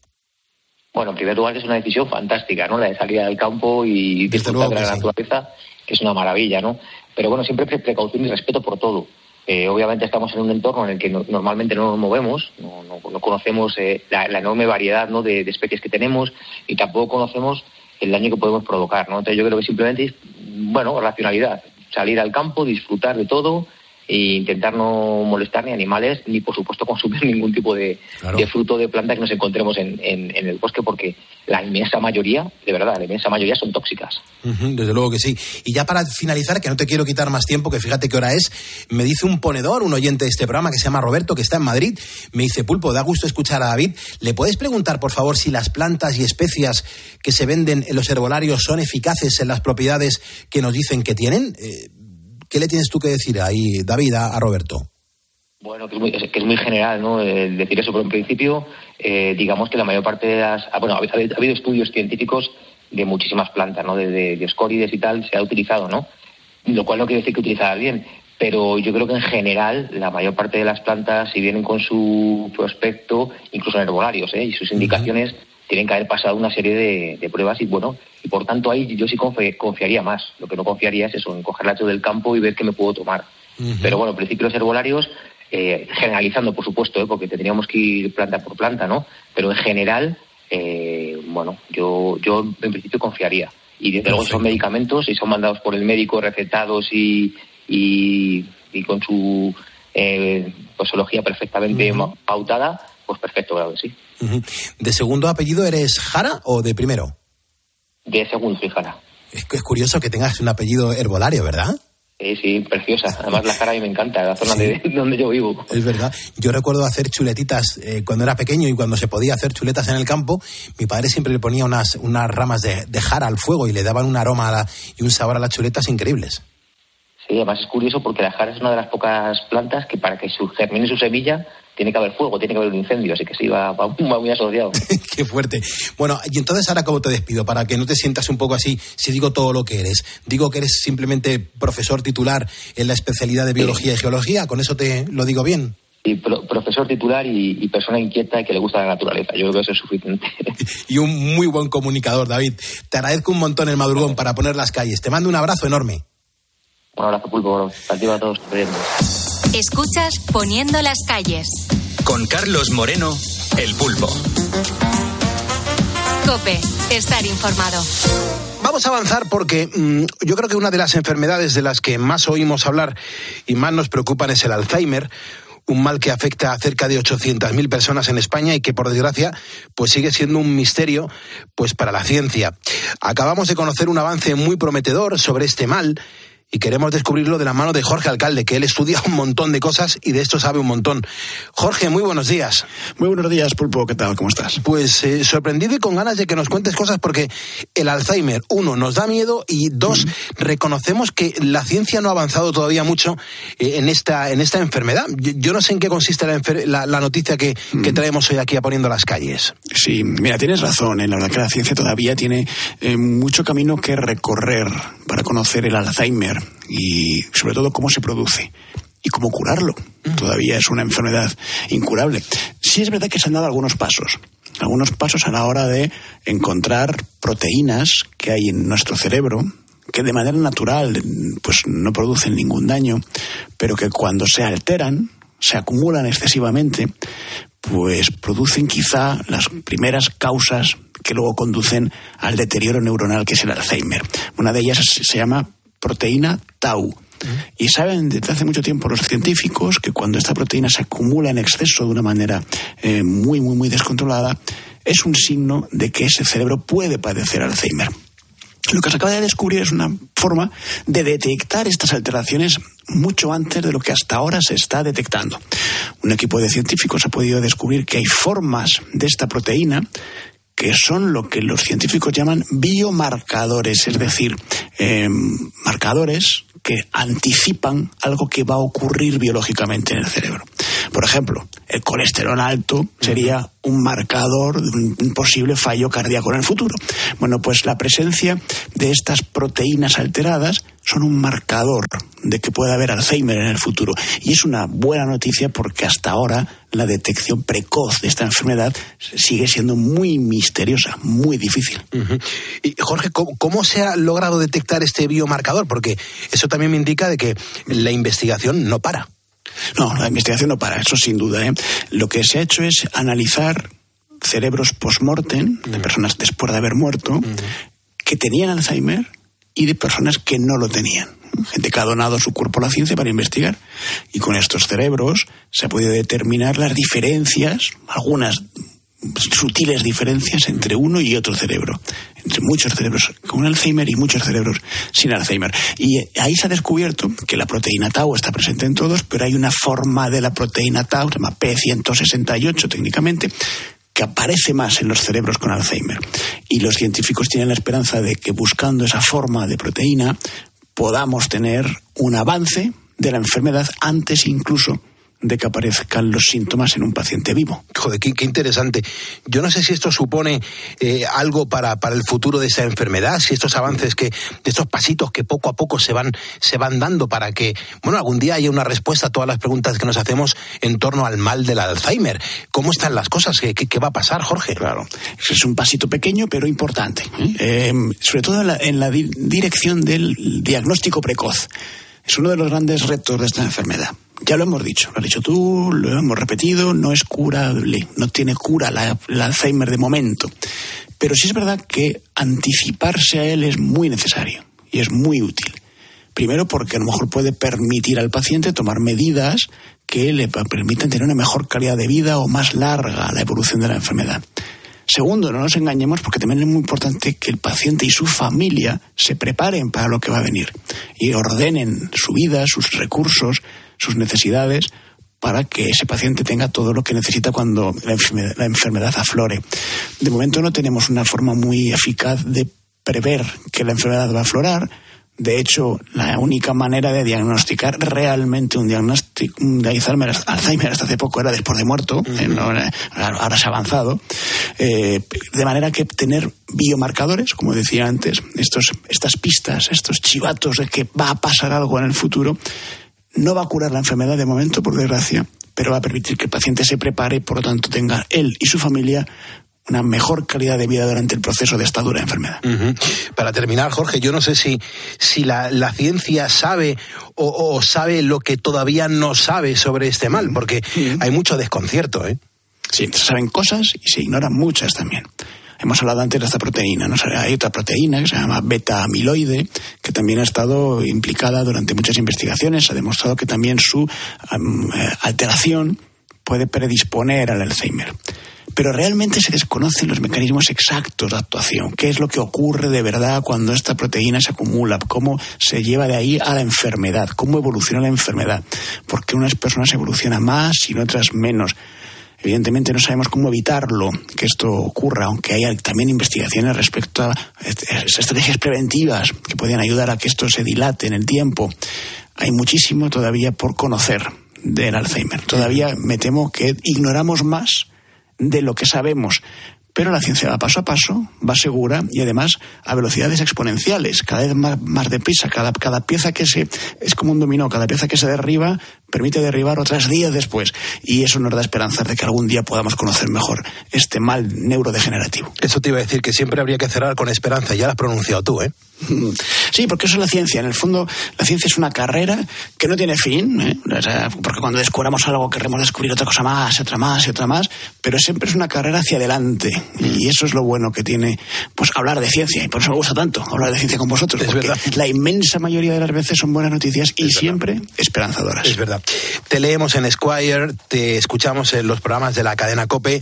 Bueno, en primer lugar es una decisión fantástica, ¿no?, la de salir al campo y disfrutar de la sí. naturaleza, que es una maravilla, ¿no? Pero bueno, siempre precaución y respeto por todo. Eh, obviamente estamos en un entorno en el que no, normalmente no nos movemos, no, no, no conocemos eh, la, la enorme variedad, ¿no?, de, de especies que tenemos y tampoco conocemos el daño que podemos provocar, ¿no? Entonces yo creo que simplemente es, bueno, racionalidad, salir al campo, disfrutar de todo e intentar no molestar ni animales ni, por supuesto, consumir ningún tipo de, claro. de fruto de planta que nos encontremos en, en, en el bosque, porque la inmensa mayoría, de verdad, la inmensa mayoría son tóxicas. Uh-huh, desde luego que sí. Y ya para finalizar, que no te quiero quitar más tiempo, que fíjate qué hora es, me dice un ponedor, un oyente de este programa que se llama Roberto, que está en Madrid, me dice: Pulpo, da gusto escuchar a David. ¿Le puedes preguntar, por favor, si las plantas y especias que se venden en los herbolarios son eficaces en las propiedades que nos dicen que tienen? Eh, ¿Qué le tienes tú que decir ahí, David, a, a Roberto? Bueno, que es muy, que es muy general, ¿no? El decir eso, pero en principio, eh, digamos que la mayor parte de las... Bueno, ha habido, ha habido estudios científicos de muchísimas plantas, ¿no? De, de, de escórides y tal, se ha utilizado, ¿no? Lo cual no quiere decir que utilizarlas bien, pero yo creo que en general la mayor parte de las plantas, si vienen con su prospecto, incluso en herbolarios, ¿eh? Y sus indicaciones, uh-huh. tienen que haber pasado una serie de, de pruebas y, bueno, y por tanto ahí yo sí confi- confiaría más. Lo que no confiaría es eso, en coger la del campo y ver qué me puedo tomar. Uh-huh. Pero bueno, en principio los herbolarios... Eh, generalizando, por supuesto, ¿eh? Porque tendríamos que ir planta por planta, ¿no? Pero en general, eh, bueno, yo yo en principio confiaría. Y desde luego son medicamentos y son mandados por el médico, recetados y, y, y con su eh, posología perfectamente uh-huh. pautada, pues perfecto, claro que sí. Uh-huh. ¿De segundo apellido eres Jara o de primero? De segundo soy Jara. Es, es curioso que tengas un apellido herbolario, ¿verdad? Sí, sí, preciosa. Además, la Jara a mí me encanta, la zona sí. de donde yo vivo. Es verdad. Yo recuerdo hacer chuletitas eh, cuando era pequeño y cuando se podía hacer chuletas en el campo, mi padre siempre le ponía unas, unas ramas de, de jara al fuego y le daban un aroma a la, y un sabor a las chuletas increíbles. Sí, además es curioso porque la jara es una de las pocas plantas que para que su, germine su semilla tiene que haber fuego, tiene que haber un incendio, así que sí, va, va, va muy asociado. Qué fuerte. Bueno, y entonces ahora cómo te despido, para que no te sientas un poco así, si digo todo lo que eres. Digo que eres simplemente profesor titular en la especialidad de biología sí. y geología, ¿con eso te lo digo bien? Sí, pro, profesor titular y, y persona inquieta y que le gusta la naturaleza, yo creo que eso es suficiente. Y un muy buen comunicador, David. Te agradezco un montón el madrugón para poner las calles. Te mando un abrazo enorme. Un abrazo, Pulpo, para a todos. Escuchas Poniendo las calles. Con Carlos Moreno, el Pulpo. COPE, estar informado. Vamos a avanzar porque mmm, yo creo que una de las enfermedades de las que más oímos hablar y más nos preocupan es el Alzheimer, un mal que afecta a cerca de ochocientas mil personas en España y que, por desgracia, pues sigue siendo un misterio pues para la ciencia. Acabamos de conocer un avance muy prometedor sobre este mal y queremos descubrirlo de la mano de Jorge Alcalde, que él estudia un montón de cosas y de esto sabe un montón. Jorge, muy buenos días. Muy buenos días, Pulpo. ¿Qué tal? ¿Cómo estás? Pues eh, sorprendido y con ganas de que nos cuentes cosas porque el Alzheimer, uno, nos da miedo y dos, mm. reconocemos que la ciencia no ha avanzado todavía mucho eh, en esta en esta enfermedad. Yo, yo no sé en qué consiste la, enfer- la, la noticia que, mm. que traemos hoy aquí a Poniendo las Calles. Sí, mira, tienes razón. ¿eh? La verdad que la ciencia todavía tiene eh, mucho camino que recorrer para conocer el Alzheimer y sobre todo cómo se produce y cómo curarlo. Mm. Todavía es una enfermedad incurable. Sí es verdad que se han dado algunos pasos, algunos pasos a la hora de encontrar proteínas que hay en nuestro cerebro que de manera natural pues no producen ningún daño, pero que cuando se alteran, se acumulan excesivamente, pues producen quizá las primeras causas que luego conducen al deterioro neuronal que es el Alzheimer. Una de ellas se llama proteína tau. Y saben desde hace mucho tiempo los científicos que cuando esta proteína se acumula en exceso de una manera eh, muy, muy, muy descontrolada, es un signo de que ese cerebro puede padecer Alzheimer. Lo que se acaba de descubrir es una forma de detectar estas alteraciones mucho antes de lo que hasta ahora se está detectando. Un equipo de científicos ha podido descubrir que hay formas de esta proteína que son lo que los científicos llaman biomarcadores, es decir, eh, marcadores que anticipan algo que va a ocurrir biológicamente en el cerebro. Por ejemplo, el colesterol alto sería un marcador de un posible fallo cardíaco en el futuro. Bueno, pues la presencia de estas proteínas alteradas son un marcador de que puede haber Alzheimer en el futuro. Y es una buena noticia porque hasta ahora la detección precoz de esta enfermedad sigue siendo muy misteriosa, muy difícil. Uh-huh. Y Jorge, ¿cómo, ¿cómo se ha logrado detectar este biomarcador? Porque eso también me indica de que la investigación no para. No, la investigación no para, eso sin duda, ¿eh? Lo que se ha hecho es analizar cerebros post-mortem, de personas después de haber muerto, uh-huh. que tenían Alzheimer y de personas que no lo tenían. Gente que ha donado su cuerpo a la ciencia para investigar. Y con estos cerebros se ha podido determinar las diferencias, algunas sutiles diferencias entre uno y otro cerebro. Entre muchos cerebros con Alzheimer y muchos cerebros sin Alzheimer. Y ahí se ha descubierto que la proteína tau está presente en todos, pero hay una forma de la proteína tau, se llama P ciento sesenta y ocho técnicamente, que aparece más en los cerebros con Alzheimer. Y los científicos tienen la esperanza de que buscando esa forma de proteína podamos tener un avance de la enfermedad antes incluso de que aparezcan los síntomas en un paciente vivo. Joder, qué, qué interesante. Yo no sé si esto supone eh, algo para, para el futuro de esa enfermedad, si estos avances, que, estos pasitos que poco a poco se van, se van dando para que, bueno, algún día haya una respuesta a todas las preguntas que nos hacemos en torno al mal del Alzheimer. ¿Cómo están las cosas? ¿Qué, qué, qué va a pasar, Jorge? Claro, es un pasito pequeño pero importante, ¿eh? Eh, sobre todo en la, en la di- dirección del diagnóstico precoz. Es uno de los grandes retos de esta enfermedad. Ya lo hemos dicho, lo has dicho tú, lo hemos repetido, no es curable, no tiene cura la, el Alzheimer de momento. Pero sí es verdad que anticiparse a él es muy necesario y es muy útil. Primero porque a lo mejor puede permitir al paciente tomar medidas que le permitan tener una mejor calidad de vida o más larga la evolución de la enfermedad. Segundo, no nos engañemos, porque también es muy importante que el paciente y su familia se preparen para lo que va a venir y ordenen su vida, sus recursos, sus necesidades, para que ese paciente tenga todo lo que necesita cuando la enfermedad, la enfermedad aflore. De momento no tenemos una forma muy eficaz de prever que la enfermedad va a aflorar. De hecho, la única manera de diagnosticar realmente un diagnóstico de Alzheimer, Alzheimer hasta hace poco era después de muerto, uh-huh. eh, no, ahora se ha avanzado, eh, de manera que tener biomarcadores, como decía antes, estos, estas pistas, estos chivatos de que va a pasar algo en el futuro, no va a curar la enfermedad de momento, por desgracia, pero va a permitir que el paciente se prepare y por lo tanto tenga él y su familia una mejor calidad de vida durante el proceso de esta dura enfermedad. Uh-huh. Para terminar, Jorge, yo no sé si, si la, la ciencia sabe o, o sabe lo que todavía no sabe sobre este mal, porque uh-huh. hay mucho desconcierto, ¿eh? Sí, se saben cosas y se ignoran muchas también. Hemos hablado antes de esta proteína, ¿no? Hay otra proteína que se llama beta-amiloide, que también ha estado implicada durante muchas investigaciones. Se ha demostrado que también su um, alteración puede predisponer al Alzheimer. Pero realmente se desconocen los mecanismos exactos de actuación. ¿Qué es lo que ocurre de verdad cuando esta proteína se acumula? ¿Cómo se lleva de ahí a la enfermedad? ¿Cómo evoluciona la enfermedad? ¿Por qué unas personas evolucionan más y en otras menos? Evidentemente no sabemos cómo evitarlo, que esto ocurra, aunque hay también investigaciones respecto a estrategias preventivas que pueden ayudar a que esto se dilate en el tiempo. Hay muchísimo todavía por conocer del Alzheimer. Todavía me temo que ignoramos más de lo que sabemos, pero la ciencia va paso a paso, va segura y además a velocidades exponenciales, cada vez más, más deprisa. Cada, cada pieza que se... es como un dominó, cada pieza que se derriba permite derribar otras días después, y eso nos da esperanza de que algún día podamos conocer mejor este mal neurodegenerativo. Eso te iba a decir, que siempre habría que cerrar con esperanza, ya lo has pronunciado tú, ¿eh? Sí, porque eso es la ciencia. En el fondo, la ciencia es una carrera que no tiene fin, ¿eh? O sea, porque cuando descubramos algo queremos descubrir otra cosa más, otra más y otra más, pero siempre es una carrera hacia adelante, y eso es lo bueno que tiene, pues, hablar de ciencia, y por eso me gusta tanto hablar de ciencia con vosotros, es porque verdad. La inmensa mayoría de las veces son buenas noticias y es siempre verdad. Esperanzadoras. Es verdad. Te leemos en Esquire, te escuchamos en los programas de la cadena COPE.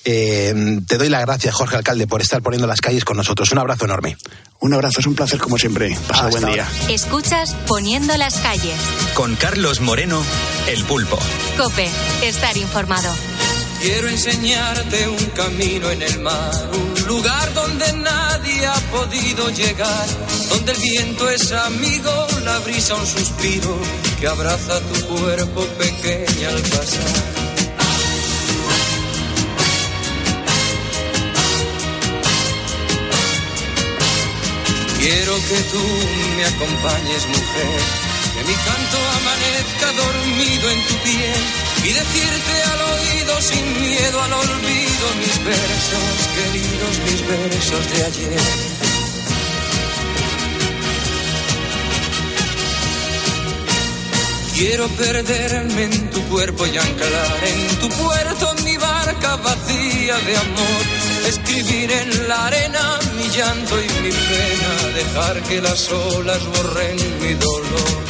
Eh, te doy las gracias, Jorge Alcalde, por estar poniendo las calles con nosotros. Un abrazo enorme. Un abrazo, es un placer como siempre. Pasa buen día. Escuchas Poniendo las calles. Con Carlos Moreno, El Pulpo. COPE, estar informado. Quiero enseñarte un camino en el mar, un lugar donde nadie ha podido llegar, donde el viento es amigo, la brisa un suspiro que abraza tu cuerpo pequeña al pasar. Quiero que tú me acompañes, mujer, que mi canto amanezca dormido en tu piel y decirte al oído sin miedo al olvido mis versos, queridos, mis versos de ayer. Quiero perderme en tu cuerpo y anclar en tu puerto mi barca vacía de amor. Escribir en la arena mi llanto y mi pena, dejar que las olas borren mi dolor.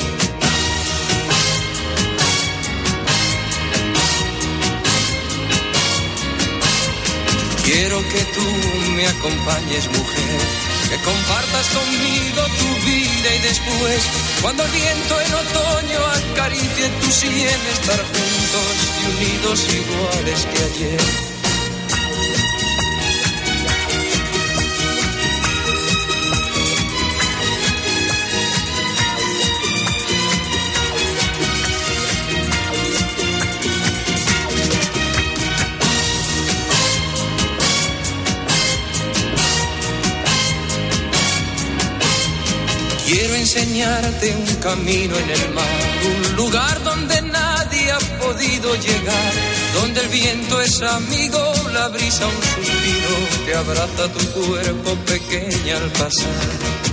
Quiero que tú me acompañes, mujer, que compartas conmigo tu vida y después, cuando el viento en otoño acaricie tu sien, estar juntos y unidos iguales que ayer. Quiero enseñarte un camino en el mar, un lugar donde nadie ha podido llegar, donde el viento es amigo, la brisa un suspiro que abraza tu cuerpo pequeña al pasar.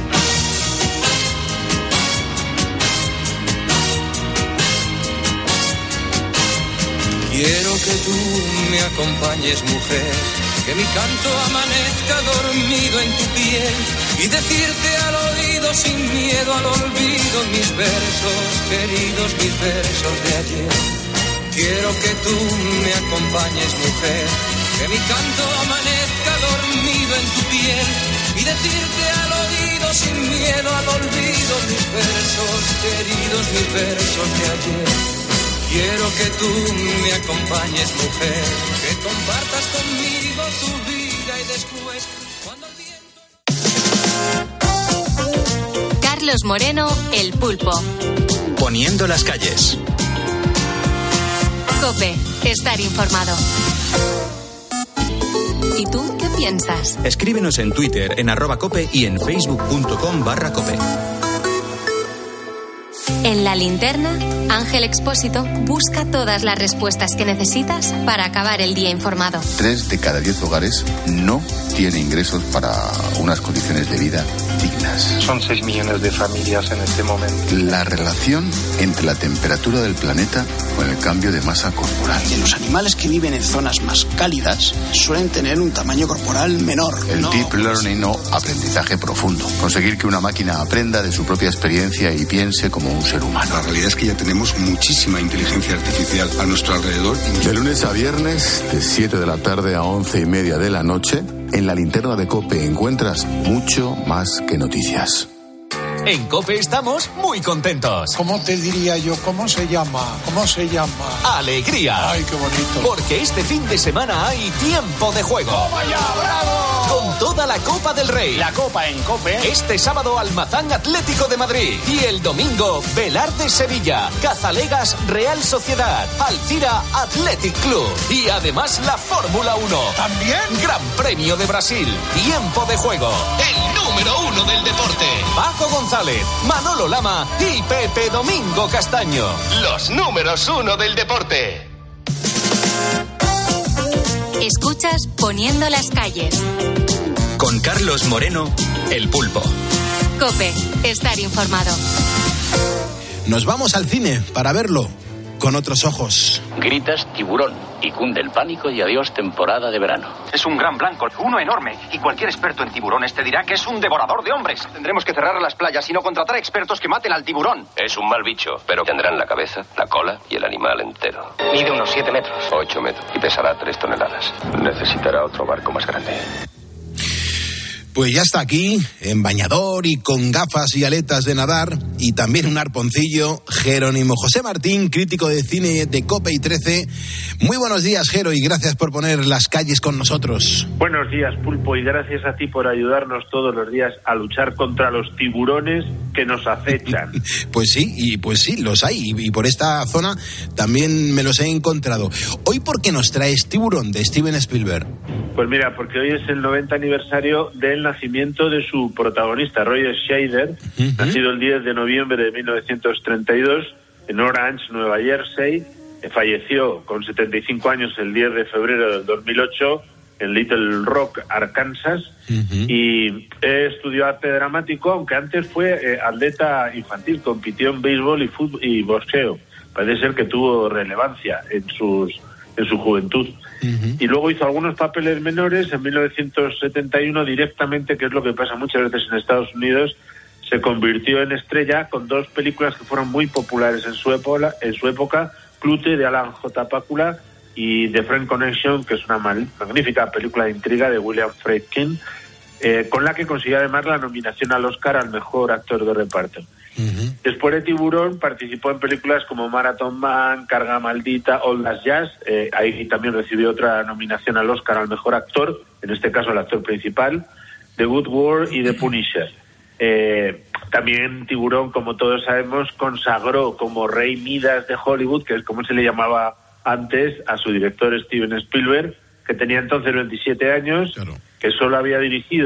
Quiero que tú me acompañes, mujer, que mi canto amanezca dormido en tu piel y decirte al oído sin miedo al olvido mis versos, queridos mis versos de ayer. Quiero que tú me acompañes, mujer, que mi canto amanezca dormido en tu piel y decirte al oído sin miedo al olvido mis versos, queridos mis versos de ayer. Quiero que tú me acompañes, mujer, que compartas conmigo tu vida y después, cuando el viento... Carlos Moreno, El Pulpo. Poniendo las calles. COPE, estar informado. ¿Y tú qué piensas? Escríbenos en Twitter, en arroba cope y en facebook.com barra cope. En La Linterna, Ángel Expósito busca todas las respuestas que necesitas para acabar el día informado. Tres de cada diez hogares no tiene ingresos para unas condiciones de vida dignas. Son seis millones de familias en este momento. La relación entre la temperatura del planeta con el cambio de masa corporal. Y los animales que viven en zonas más cálidas suelen tener un tamaño corporal menor. El no, deep learning o aprendizaje profundo. Conseguir que una máquina aprenda de su propia experiencia y piense como un ser humano. La realidad es que ya tenemos muchísima inteligencia artificial a nuestro alrededor. De lunes a viernes, de siete de la tarde a once y media de la noche, en La Linterna de COPE encuentras mucho más que noticias. En COPE estamos muy contentos. ¿Cómo te diría yo? ¿Cómo se llama? ¿Cómo se llama? ¡Alegría! ¡Ay, qué bonito! Porque este fin de semana hay tiempo de juego. ¡Toma ya, bravo! Con toda la Copa del Rey. La Copa en COPE. Este sábado Almazán Atlético de Madrid. Y el domingo Velar de Sevilla. Cazalegas Real Sociedad. Alcira Athletic Club. Y además la Fórmula uno. ¿También? Gran Premio de Brasil. Tiempo de juego. El número uno del deporte. Paco González, Manolo Lama y Pepe Domingo Castaño. Los números uno del deporte. Escuchas Poniendo las calles. Con Carlos Moreno, El Pulpo. COPE, estar informado. Nos vamos al cine para verlo con otros ojos. Gritas tiburón y cunde el pánico y adiós temporada de verano. Es un gran blanco, uno enorme, y cualquier experto en tiburones te dirá que es un devorador de hombres. Tendremos que cerrar las playas y no contratar expertos que maten al tiburón. Es un mal bicho, pero tendrán la cabeza, la cola y el animal entero. Mide unos siete metros. Ocho metros y pesará tres toneladas. Necesitará otro barco más grande. Pues ya está aquí, en bañador y con gafas y aletas de nadar, y también un arponcillo, Jerónimo José Martín, crítico de cine de COPE y trece. Muy buenos días, Jero, y gracias por poner las calles con nosotros. Buenos días, Pulpo, y gracias a ti por ayudarnos todos los días a luchar contra los tiburones que nos acechan. Pues sí, y pues sí, los hay, y por esta zona también me los he encontrado. Hoy, ¿por qué nos traes Tiburón de Steven Spielberg? Pues mira, porque hoy es el noventa aniversario del nacimiento de su protagonista, Roger Scheider, uh-huh. nacido el diez de noviembre de mil novecientos treinta y dos en Orange, Nueva Jersey. Falleció con setenta y cinco años el diez de febrero del dos mil ocho en Little Rock, Arkansas, uh-huh. y estudió arte dramático, aunque antes fue eh, atleta infantil, compitió en béisbol y fútbol y boxeo. Parece ser que tuvo relevancia en sus en su juventud. Uh-huh. Y luego hizo algunos papeles menores. En mil novecientos setenta y uno directamente, que es lo que pasa muchas veces en Estados Unidos, se convirtió en estrella con dos películas que fueron muy populares en su época, en su época Clute, de Alan J. Pakula, y The Friend Connection, que es una mal, magnífica película de intriga de William Friedkin, eh, con la que consiguió además la nominación al Oscar al mejor actor de reparto. Uh-huh. Después de Tiburón participó en películas como Marathon Man, Carga Maldita, All That Jazz. Eh, ahí también recibió otra nominación al Oscar al mejor actor, en este caso el actor principal, The Good War y The Punisher. Eh, también Tiburón, como todos sabemos, consagró como Rey Midas de Hollywood, que es como se le llamaba antes, a su director Steven Spielberg, que tenía entonces veintisiete años, claro. que solo había dirigido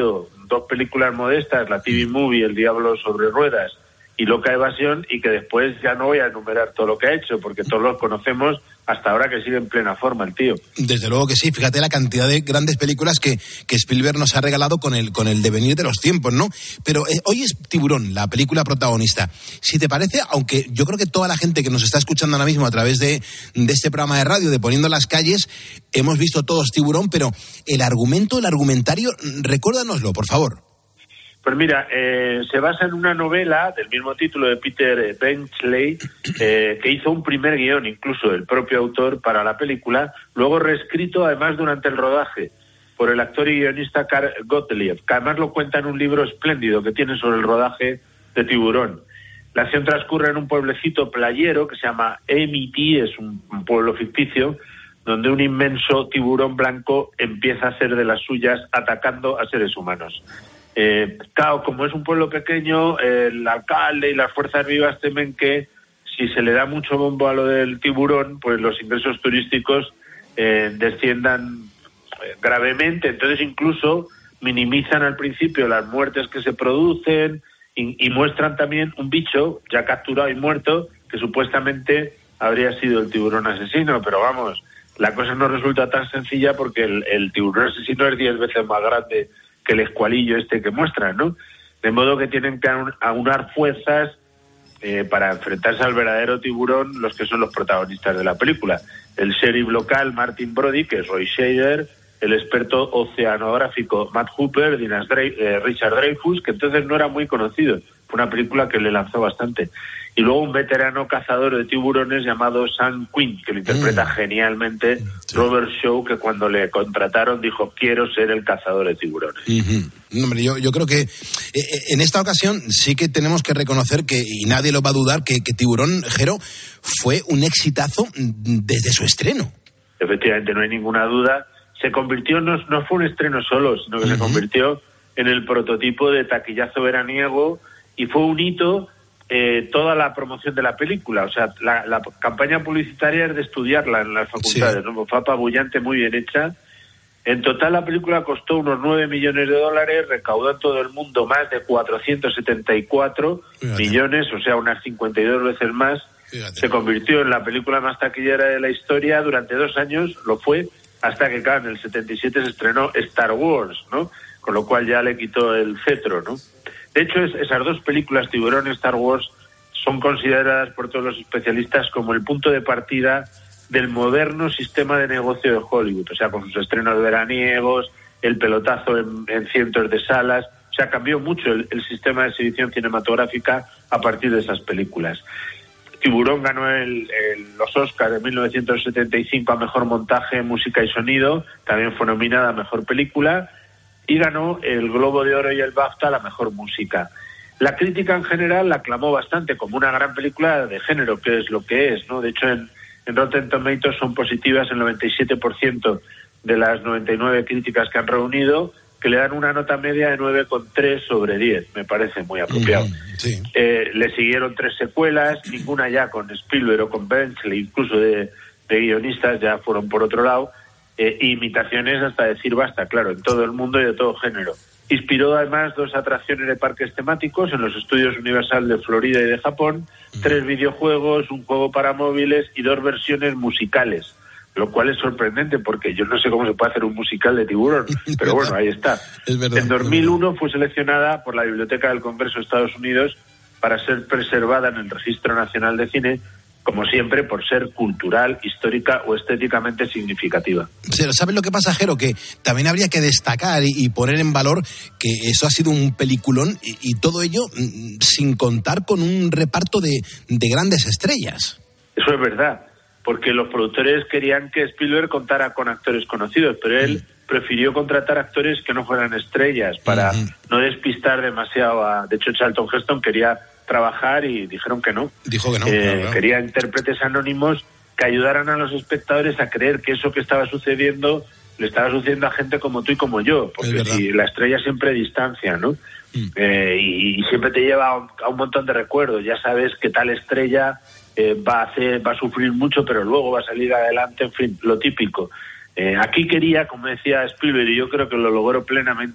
dos películas modestas, la T V Movie, El Diablo sobre Ruedas y Loca Evasión, y que después ya no voy a enumerar todo lo que ha hecho, porque todos los conocemos hasta ahora, que sigue en plena forma el tío. Desde luego que sí, fíjate la cantidad de grandes películas que, que Spielberg nos ha regalado con el, con el devenir de los tiempos, ¿no? Pero eh, hoy es Tiburón, la película protagonista. Si te parece, aunque yo creo que toda la gente que nos está escuchando ahora mismo a través de, de este programa de radio, de Poniendo las Calles, hemos visto todos Tiburón, pero el argumento, el argumentario, recuérdanoslo, por favor. Pues mira, eh, se basa en una novela del mismo título de Peter Benchley, eh, que hizo un primer guión, incluso el propio autor, para la película, luego reescrito además durante el rodaje por el actor y guionista Carl Gottlieb, que además lo cuenta en un libro espléndido que tiene sobre el rodaje de Tiburón. La acción transcurre en un pueblecito playero que se llama Amity, es un, un pueblo ficticio, donde un inmenso tiburón blanco empieza a hacer de las suyas atacando a seres humanos. Eh, claro, como es un pueblo pequeño, eh, el alcalde y las fuerzas vivas temen que si se le da mucho bombo a lo del tiburón, pues los ingresos turísticos eh, desciendan eh, gravemente. Entonces incluso minimizan al principio las muertes que se producen y, y muestran también un bicho ya capturado y muerto que supuestamente habría sido el tiburón asesino. Pero vamos, la cosa no resulta tan sencilla porque el, el tiburón asesino es diez veces más grande que el escualillo este que muestran, ¿no? De modo que tienen que aunar fuerzas eh, para enfrentarse al verdadero tiburón, los que son los protagonistas de la película. El sheriff local, Martin Brody, que es Roy Scheider, el experto oceanográfico Matt Hooper, Dinas Dre- eh, Richard Dreyfuss, que entonces no era muy conocido, fue una película que le lanzó bastante. Y luego un veterano cazador de tiburones llamado Sam Quinn, que lo interpreta mm. genialmente, sí. Robert Shaw, que cuando le contrataron dijo, quiero ser el cazador de tiburones. Uh-huh. Hombre, yo, yo creo que eh, en esta ocasión sí que tenemos que reconocer que, y nadie lo va a dudar, que, que Tiburón, Jero, fue un exitazo desde su estreno. Efectivamente, no hay ninguna duda. Se convirtió, no, no fue un estreno solo, sino que uh-huh. se convirtió en el prototipo de taquillazo veraniego y fue un hito eh, toda la promoción de la película. O sea, la, la campaña publicitaria es de estudiarla en las facultades, sí. ¿no? Fue apabullante, muy bien hecha. En total la película costó unos nueve millones de dólares, recaudó en todo el mundo más de cuatrocientos setenta y cuatro Fíjate. millones, o sea, unas cincuenta y dos veces más. Fíjate. Se convirtió en la película más taquillera de la historia. Durante dos años lo fue, hasta que, claro, en el setenta y siete se estrenó Star Wars, ¿no? Con lo cual ya le quitó el cetro, ¿no? De hecho, es, esas dos películas, Tiburón y Star Wars, son consideradas por todos los especialistas como el punto de partida del moderno sistema de negocio de Hollywood. O sea, con sus estrenos veraniegos, el pelotazo en, en cientos de salas. O sea, cambió mucho el, el sistema de exhibición cinematográfica a partir de esas películas. Tiburón ganó el, el, los Oscars de mil novecientos setenta y cinco a Mejor Montaje, Música y Sonido. También fue nominada a Mejor Película. Y ganó el Globo de Oro y el BAFTA a la Mejor Música. La crítica en general la aclamó bastante como una gran película de género, que es lo que es, ¿no? De hecho, en, en Rotten Tomatoes son positivas el noventa y siete por ciento de las noventa y nueve críticas que han reunido, que le dan una nota media de nueve coma tres sobre diez. Me parece muy apropiado. Mm, sí. eh, le siguieron tres secuelas, ninguna ya con Spielberg o con Benchley, incluso de, de guionistas, ya fueron por otro lado. Eh, imitaciones hasta decir basta, claro, en todo el mundo y de todo género. Inspiró además dos atracciones de parques temáticos en los estudios Universal de Florida y de Japón, uh-huh. tres videojuegos, un juego para móviles y dos versiones musicales, lo cual es sorprendente porque yo no sé cómo se puede hacer un musical de Tiburón, pero bueno, ahí está. Es verdad, en dos mil uno fue seleccionada por la Biblioteca del Congreso de Estados Unidos para ser preservada en el Registro Nacional de Cine, como siempre, por ser cultural, histórica o estéticamente significativa. ¿Sabes lo que pasa, Jero? Que también habría que destacar y, y poner en valor que eso ha sido un peliculón y, y todo ello mm, sin contar con un reparto de, de grandes estrellas. Eso es verdad, porque los productores querían que Spielberg contara con actores conocidos, pero él mm. prefirió contratar actores que no fueran estrellas para mm. no despistar demasiado a... De hecho, Charlton Heston quería trabajar y dijeron que no. Dijo que no. Eh, claro, claro. Quería intérpretes anónimos que ayudaran a los espectadores a creer que eso que estaba sucediendo le estaba sucediendo a gente como tú y como yo, porque si la estrella siempre distancia, ¿no? Mm. Eh, y, y siempre te lleva a un, a un montón de recuerdos. Ya sabes que tal estrella eh, va a hacer, va a sufrir mucho, pero luego va a salir adelante, en fin, lo típico. Eh, aquí quería, como decía Spielberg, y yo creo que lo logró plenamente,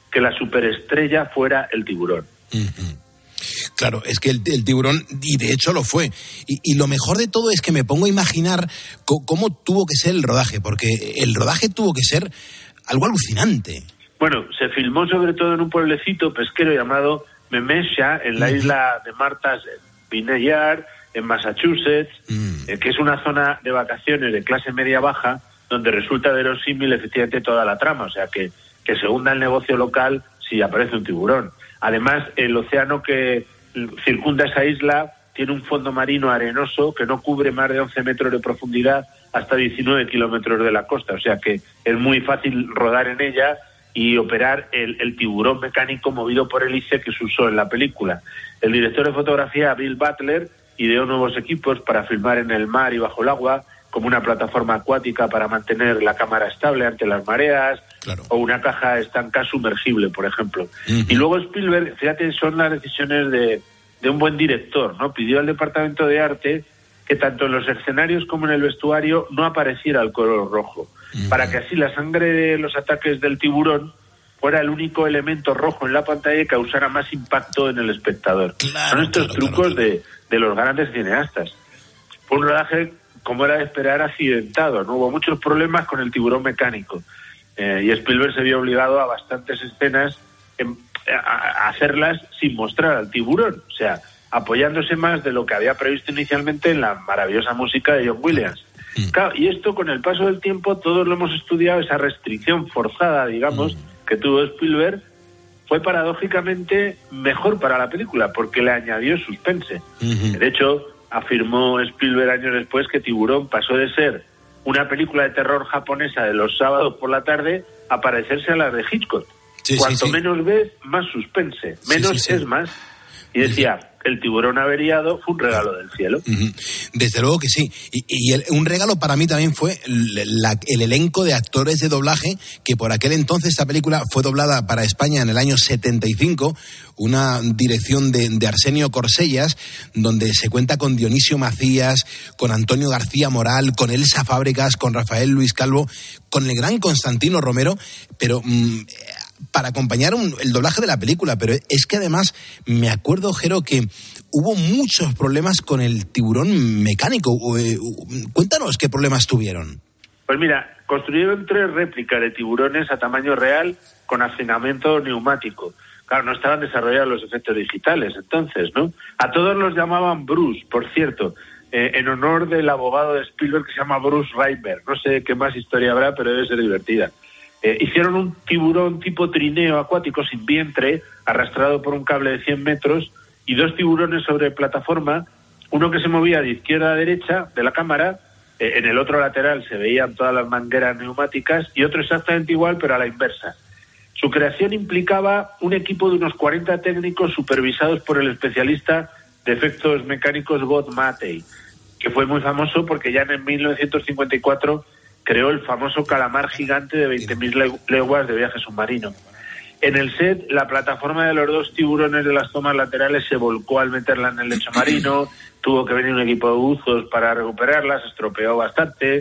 que la superestrella fuera el tiburón. Uh-huh. Claro, es que el, el tiburón, y de hecho lo fue. Y, y lo mejor de todo es que me pongo a imaginar co- cómo tuvo que ser el rodaje, porque el rodaje tuvo que ser algo alucinante. Bueno, se filmó sobre todo en un pueblecito pesquero llamado Memesha, en la isla de Martha's Vineyard, en Massachusetts, mm. eh, que es una zona de vacaciones de clase media-baja, donde resulta verosímil efectivamente toda la trama, o sea, que, que se hunda el negocio local si aparece un tiburón. Además, el océano que circunda esa isla tiene un fondo marino arenoso que no cubre más de once metros de profundidad hasta diecinueve kilómetros de la costa, o sea que es muy fácil rodar en ella y operar el, el tiburón mecánico movido por hélice que se usó en la película. El director de fotografía, Bill Butler, ideó nuevos equipos para filmar en el mar y bajo el agua, como una plataforma acuática para mantener la cámara estable ante las mareas, claro, o una caja estanca sumergible, por ejemplo. Uh-huh. Y luego Spielberg, fíjate, son las decisiones de, de un buen director, ¿no? Pidió al departamento de arte que tanto en los escenarios como en el vestuario no apareciera el color rojo, uh-huh, para que así la sangre de los ataques del tiburón fuera el único elemento rojo en la pantalla y causara más impacto en el espectador. Claro, son estos claro, trucos claro, claro. De, de los grandes cineastas. Fue un rodaje, como era de esperar, accidentado, ¿no? Hubo muchos problemas con el tiburón mecánico, eh, y Spielberg se vio obligado a bastantes escenas en, a, a hacerlas sin mostrar al tiburón, o sea, apoyándose más de lo que había previsto inicialmente en la maravillosa música de John Williams. Mm. Claro, y esto con el paso del tiempo todos lo hemos estudiado, esa restricción forzada, digamos, mm. que tuvo Spielberg, fue paradójicamente mejor para la película, porque le añadió suspense. Mm-hmm. De hecho, afirmó Spielberg años después que Tiburón pasó de ser una película de terror japonesa de los sábados por la tarde a parecerse a las de Hitchcock. Sí, Cuanto sí, sí. menos ves, más suspense. Menos sí, sí, sí. es más. Y decía, el tiburón averiado fue un regalo del cielo. Uh-huh. Desde luego que sí. Y, y el, un regalo para mí también fue la, el elenco de actores de doblaje, que por aquel entonces esta película fue doblada para España en el año setenta y cinco, una dirección de, de Arsenio Corsellas, donde se cuenta con Dionisio Macías, con Antonio García Moral, con Elsa Fábregas, con Rafael Luis Calvo, con el gran Constantino Romero, pero... Mmm, para acompañar un, el doblaje de la película, pero es que además me acuerdo, Jero, que hubo muchos problemas con el tiburón mecánico. Cuéntanos qué problemas tuvieron. Pues mira, construyeron tres réplicas de tiburones a tamaño real con accionamiento neumático. Claro, no estaban desarrollados los efectos digitales entonces, ¿no? A todos los llamaban Bruce, por cierto, eh, en honor del abogado de Spielberg que se llama Bruce Reiber. No sé qué más historia habrá, pero debe ser divertida. Eh, hicieron un tiburón tipo trineo acuático sin vientre, arrastrado por un cable de cien metros, y dos tiburones sobre plataforma, uno que se movía de izquierda a derecha de la cámara, eh, en el otro lateral se veían todas las mangueras neumáticas, y otro exactamente igual, pero a la inversa. Su creación implicaba un equipo de unos cuarenta técnicos supervisados por el especialista de efectos mecánicos Bob Matei, que fue muy famoso porque ya en mil novecientos cincuenta y cuatro creó el famoso calamar gigante de veinte mil leguas de viaje submarino. En el set, la plataforma de los dos tiburones de las tomas laterales se volcó al meterla en el lecho marino, tuvo que venir un equipo de buzos para recuperarla, se estropeó bastante,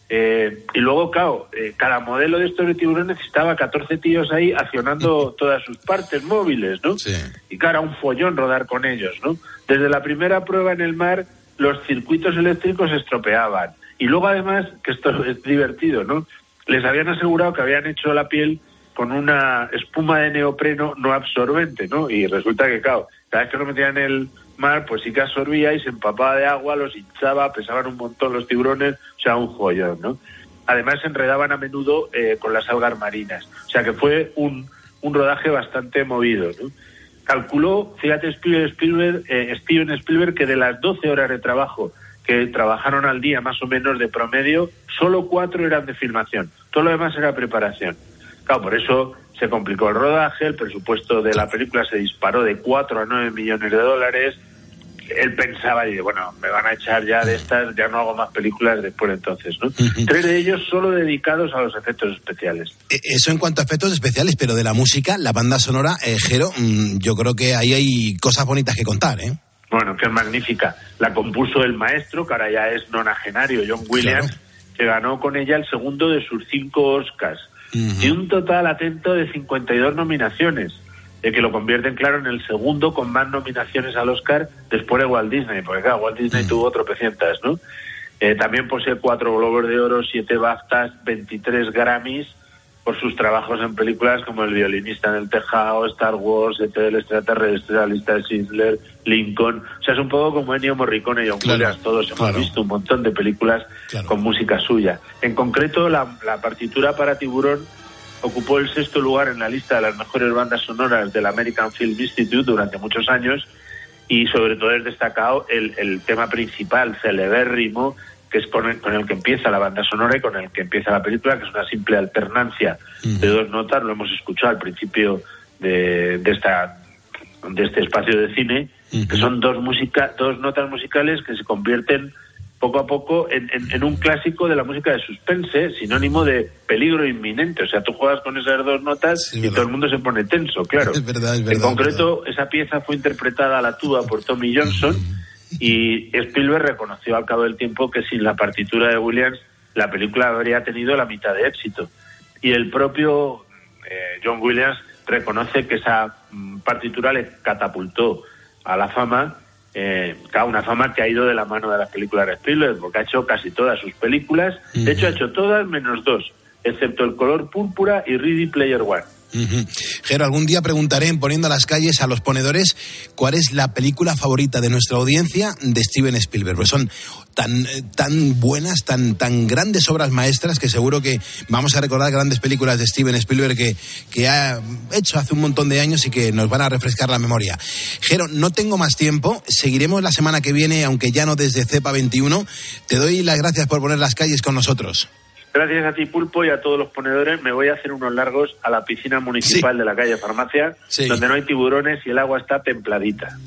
eh, y luego, claro, eh, cada modelo de estos de tiburones necesitaba catorce tíos ahí accionando todas sus partes móviles, ¿no? Sí. Y claro, un follón rodar con ellos, ¿no? Desde la primera prueba en el mar, los circuitos eléctricos se estropeaban. Y luego, además, que esto es divertido, ¿no? Les habían asegurado que habían hecho la piel con una espuma de neopreno no absorbente, ¿no? Y resulta que, claro, cada vez que lo metían en el mar, pues sí que absorbía y se empapaba de agua, los hinchaba, pesaban un montón los tiburones, o sea, un joyón, ¿no? Además, se enredaban a menudo eh, con las algas marinas. O sea, que fue un, un rodaje bastante movido, ¿no? Calculó, fíjate, Spielberg, Spielberg, eh, Steven Spielberg, que de las doce horas de trabajo que trabajaron al día más o menos de promedio, solo cuatro eran de filmación. Todo lo demás era preparación. Claro, por eso se complicó el rodaje, el presupuesto de la película se disparó de cuatro a nueve millones de dólares. Él pensaba, y bueno, me van a echar ya de estas, ya no hago más películas después de entonces, ¿no? Uh-huh. Tres de ellos solo dedicados a los efectos especiales. Eso en cuanto a efectos especiales, pero de la música, la banda sonora, eh, Jero, mmm, yo creo que ahí hay cosas bonitas que contar, ¿eh? Bueno, que es magnífica. La compuso el maestro, que ahora ya es nonagenario, John Williams, claro. que ganó con ella el segundo de sus cinco Oscars. Uh-huh. Y un total, atento, de cincuenta y dos nominaciones, de que lo convierten, claro, en el segundo con más nominaciones al Oscar después de Walt Disney, porque claro, Walt Disney uh-huh. tuvo tropecientas, ¿no? Eh, también posee cuatro Globos de Oro, siete BAFTAs, veintitrés Grammys por sus trabajos en películas como El violinista en el tejado, Star Wars, E T el extraterrestre, La lista de Schindler, Lincoln. O sea, es un poco como Ennio Morricone y John claro, Williams. Todos hemos claro. visto un montón de películas claro. con música suya. En concreto, la, la partitura para Tiburón ocupó el sexto lugar en la lista de las mejores bandas sonoras del American Film Institute durante muchos años, y sobre todo es destacado el, el tema principal, celebérrimo, que es con el, con el que empieza la banda sonora y con el que empieza la película, que es una simple alternancia uh-huh. de dos notas. Lo hemos escuchado al principio de, de esta de este espacio de cine, uh-huh. que son dos música, dos notas musicales que se convierten poco a poco en, en, en un clásico de la música de suspense, sinónimo de peligro inminente. O sea, tú juegas con esas dos notas sí, y todo el mundo se pone tenso, claro. Es verdad, es verdad, en concreto, verdad. esa pieza fue interpretada a la tuba por Tommy Johnson, uh-huh. y Spielberg reconoció al cabo del tiempo que sin la partitura de Williams la película habría tenido la mitad de éxito. Y el propio eh, John Williams reconoce que esa mm, partitura le catapultó a la fama, eh, una fama que ha ido de la mano de las películas de Spielberg, porque ha hecho casi todas sus películas. De hecho, ha hecho todas menos dos, excepto El color púrpura y Ready Player One. Uh-huh. Jero, algún día preguntaré en Poniendo las calles a los ponedores cuál es la película favorita de nuestra audiencia de Steven Spielberg, porque son tan, tan buenas, tan, tan grandes obras maestras, que seguro que vamos a recordar grandes películas de Steven Spielberg que, que ha hecho hace un montón de años y que nos van a refrescar la memoria. Jero, no tengo más tiempo, seguiremos la semana que viene, aunque ya no desde Cepa veintiuno. Te doy las gracias por poner las calles con nosotros. Gracias a ti, Pulpo, y a todos los ponedores. Me voy a hacer unos largos a la piscina municipal sí. de la calle Farmacia, sí. donde no hay tiburones y el agua está templadita.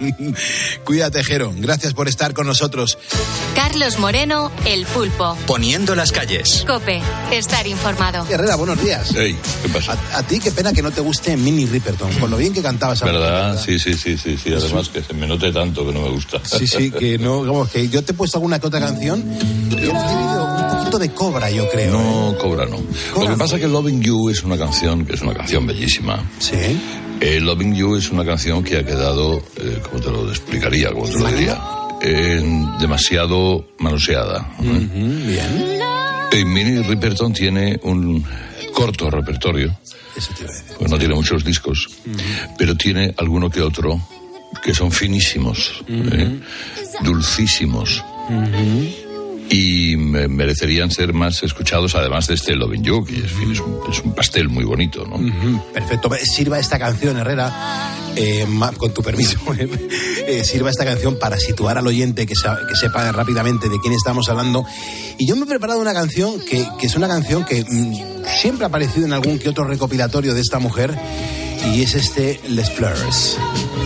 Cuídate, Jero. Gracias por estar con nosotros. Carlos Moreno, El Pulpo. Poniendo las calles. COPE. Estar informado. Herrera, buenos días. Hey, ¿qué pasa? A, a ti, qué pena que no te guste Minnie Riperton, con lo bien que cantabas. ¿Verdad? ¿verdad? Sí, sí, sí, sí, sí. Además que se me note tanto que no me gusta. Sí, sí, que no, vamos, que yo te he puesto alguna que otra canción y hemos tenido un poquito de Cobra, yo creo. No, ¿eh? Cobra no. Cobra lo que pasa no. es que Loving You es una canción que es una canción bellísima. Sí. Eh, Loving You es una canción que ha quedado, eh, ¿cómo te lo explicaría? ¿Cómo te lo diría? Eh, demasiado manoseada. ¿eh? Uh-huh, bien. Eh, Minnie Riperton tiene un corto repertorio. Eso te iba a decir. Pues no tiene muchos discos, uh-huh. pero tiene alguno que otro que son finísimos, uh-huh. ¿eh? dulcísimos. Uh-huh. Y merecerían ser más escuchados, además de este Loving You, que es, es, un, es un pastel muy bonito, ¿no? Uh-huh. Perfecto. Sirva esta canción, Herrera, eh, con tu permiso, eh, sirva esta canción para situar al oyente, que, sa- que sepa rápidamente de quién estamos hablando. Y yo me he preparado una canción que, que es una canción que mmm, siempre ha aparecido en algún que otro recopilatorio de esta mujer, y es este Les Fleurs.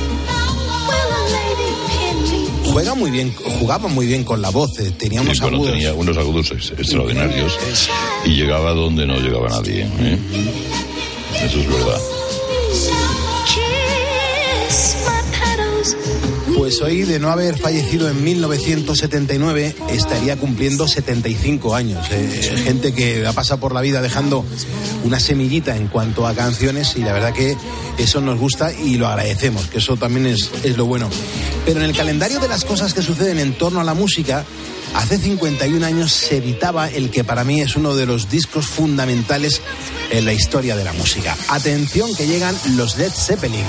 Juega muy bien, jugaba muy bien con la voz, eh, tenía unos sí, bueno, agudos. tenía unos agudos extraordinarios y llegaba donde no llegaba nadie, ¿eh? Eso es verdad. Pues hoy, de no haber fallecido en mil novecientos setenta y nueve, estaría cumpliendo setenta y cinco años. Eh, gente que ha pasado por la vida dejando una semillita en cuanto a canciones, y la verdad que eso nos gusta y lo agradecemos, que eso también es, es lo bueno. Pero en el calendario de las cosas que suceden en torno a la música, hace cincuenta y un años se editaba el que para mí es uno de los discos fundamentales en la historia de la música. Atención, que llegan los Led Zeppelin.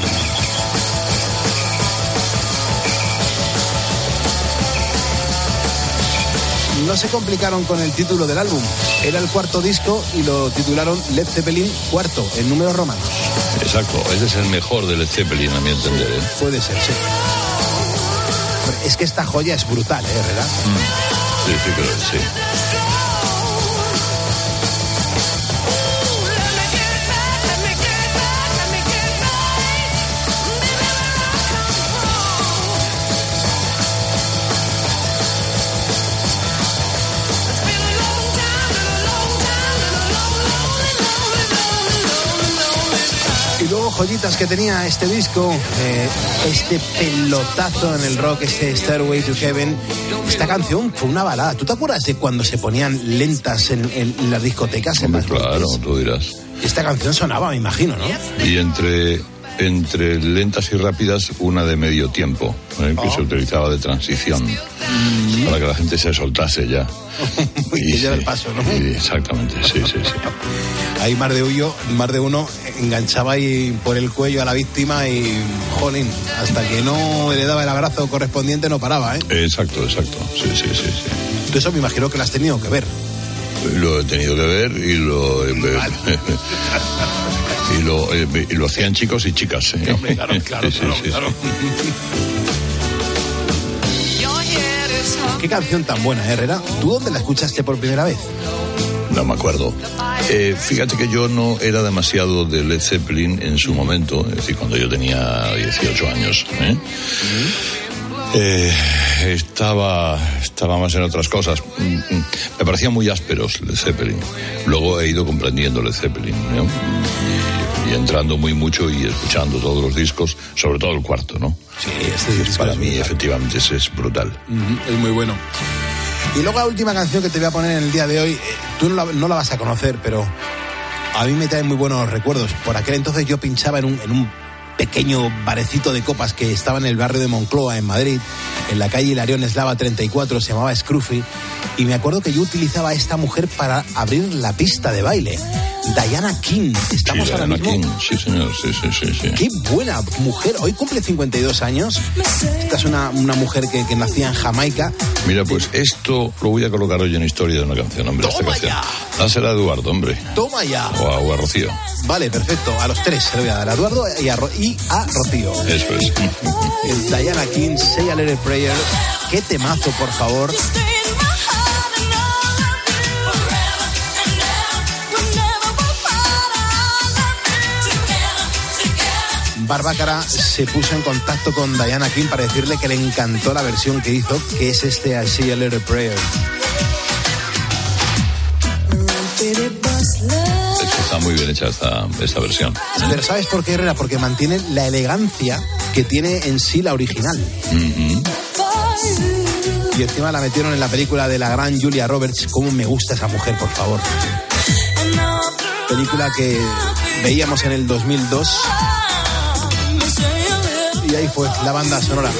No se complicaron con el título del álbum. Era el cuarto disco y lo titularon Led Zeppelin cuarto, en números romanos. Exacto, ese es el mejor de Led Zeppelin, a mi entender, ¿eh? Puede ser, sí. Pero es que esta joya es brutal, ¿eh, verdad? Mm. Sí, sí, creo que sí. luego joyitas que tenía este disco, eh, este pelotazo en el rock, este Stairway to Heaven. Esta canción fue una balada. ¿Tú te acuerdas de cuando se ponían lentas en, en las discotecas? Hombre, en las claro, noches? tú dirás. Esta canción sonaba, me imagino, ¿no? Y entre, entre lentas y rápidas, una de medio tiempo, ¿eh? que Oh. se utilizaba de transición, mm. para que la gente se soltase ya. y que lleve el paso, ¿no? Y, exactamente, sí, sí, sí. Ahí más de, uno, más de uno enganchaba ahí por el cuello a la víctima y, jolín, hasta que no le daba el abrazo correspondiente no paraba, ¿eh? Exacto, exacto, sí, sí, sí, sí. Tú eso me imagino que lo has tenido que ver. Lo he tenido que ver y lo... y lo, y lo hacían chicos y chicas. ¿eh? Hombre, claro, claro, sí, claro, sí, sí. claro. Qué canción tan buena, ¿eh, Herrera? ¿Tú dónde la escuchaste por primera vez? No me acuerdo. Eh, fíjate que yo no era demasiado de Led Zeppelin en su momento, es decir, cuando yo tenía dieciocho años. ¿eh? Eh, estaba, estaba más en otras cosas. Me parecían muy ásperos Led Zeppelin. Luego he ido comprendiendo Led Zeppelin, ¿no? y, y entrando muy mucho y escuchando todos los discos, sobre todo el cuarto, ¿no? Sí, este disco para es mí brutal. efectivamente ese es brutal. Uh-huh, es muy bueno. Y luego la última canción que te voy a poner en el día de hoy, eh, tú no la, no la vas a conocer, pero a mí me trae muy buenos recuerdos. Por aquel entonces yo pinchaba en un, en un pequeño barecito de copas que estaba en el barrio de Moncloa, en Madrid, en la calle Hilarión Eslava treinta y cuatro, se llamaba Scruffy, y me acuerdo que yo utilizaba a esta mujer para abrir la pista de baile. Diana King, estamos Sí, ahora Diana mismo. King, sí señor, sí, sí, sí, sí. Qué buena mujer, hoy cumple cincuenta y dos años. Esta es una, una mujer que, que nacía en Jamaica. Mira, pues esto lo voy a colocar hoy en historia de una canción, hombre. ¡Toma esta canción. ya! Dásela a Eduardo, hombre. Toma ya. O a, o a Rocío. Vale, perfecto, a los tres se lo voy a dar, a Eduardo y a, Ro- y a Rocío. Eso es. El Diana King, Say a Little Prayer. Qué temazo, por favor. Barbácara se puso en contacto con Diana King para decirle que le encantó la versión que hizo, que es este I Say a Little Prayer. Es que está muy bien hecha esta, esta versión. Pero ¿sabes por qué, Herrera? Porque mantiene la elegancia que tiene en sí la original. Mm-hmm. Y encima la metieron en la película de la gran Julia Roberts. Cómo me gusta esa mujer, por favor. Película que veíamos en el dos mil dos. Y ahí fue la banda sonora.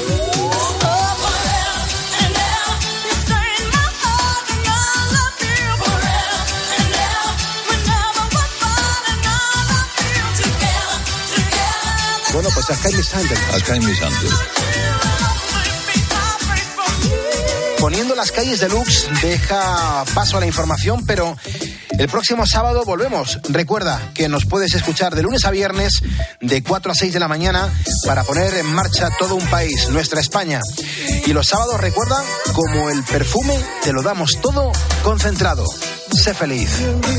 Bueno, pues Sky Miss Hunter. Sky Miss Hunter. Poniendo las calles deluxe deja paso a la información, pero el próximo sábado volvemos. Recuerda que nos puedes escuchar de lunes a viernes de cuatro a seis de la mañana para poner en marcha todo un país, nuestra España. Y los sábados, recuerda, como el perfume, te lo damos todo concentrado. Sé feliz.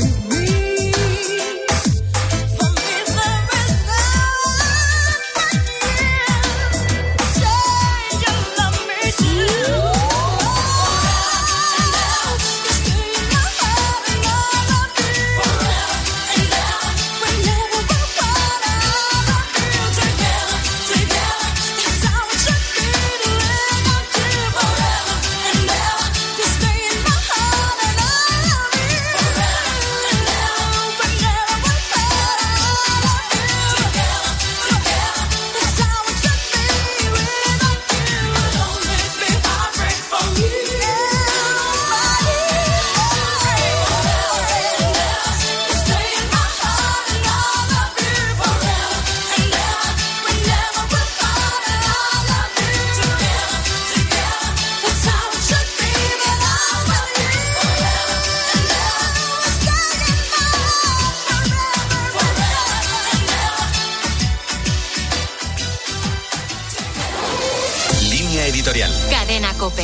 Editorial. Cadena COPE.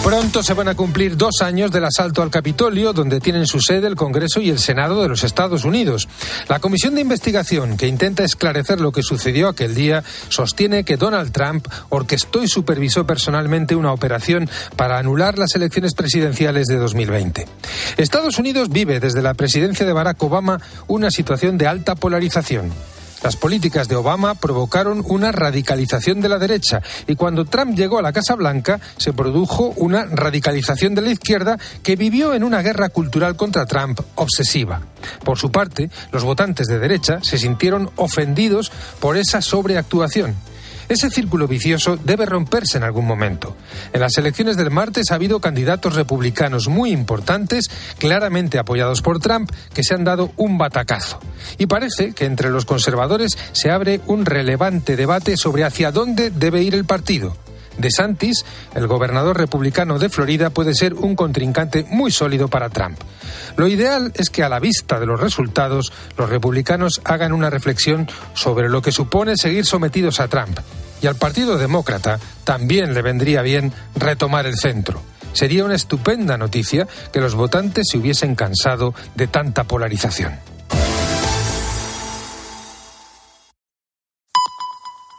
Pronto se van a cumplir dos años del asalto al Capitolio, donde tienen su sede el Congreso y el Senado de los Estados Unidos. La comisión de investigación que intenta esclarecer lo que sucedió aquel día sostiene que Donald Trump orquestó y supervisó personalmente una operación para anular las elecciones presidenciales de dos mil veinte. Estados Unidos vive desde la presidencia de Barack Obama una situación de alta polarización. Las políticas de Obama provocaron una radicalización de la derecha y cuando Trump llegó a la Casa Blanca se produjo una radicalización de la izquierda que vivió en una guerra cultural contra Trump obsesiva. Por su parte, los votantes de derecha se sintieron ofendidos por esa sobreactuación. Ese círculo vicioso debe romperse en algún momento. En las elecciones del martes ha habido candidatos republicanos muy importantes, claramente apoyados por Trump, que se han dado un batacazo. Y parece que entre los conservadores se abre un relevante debate sobre hacia dónde debe ir el partido. DeSantis, el gobernador republicano de Florida, puede ser un contrincante muy sólido para Trump. Lo ideal es que a la vista de los resultados, los republicanos hagan una reflexión sobre lo que supone seguir sometidos a Trump. Y al Partido Demócrata también le vendría bien retomar el centro. Sería una estupenda noticia que los votantes se hubiesen cansado de tanta polarización.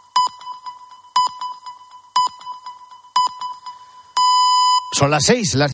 Son las seis, las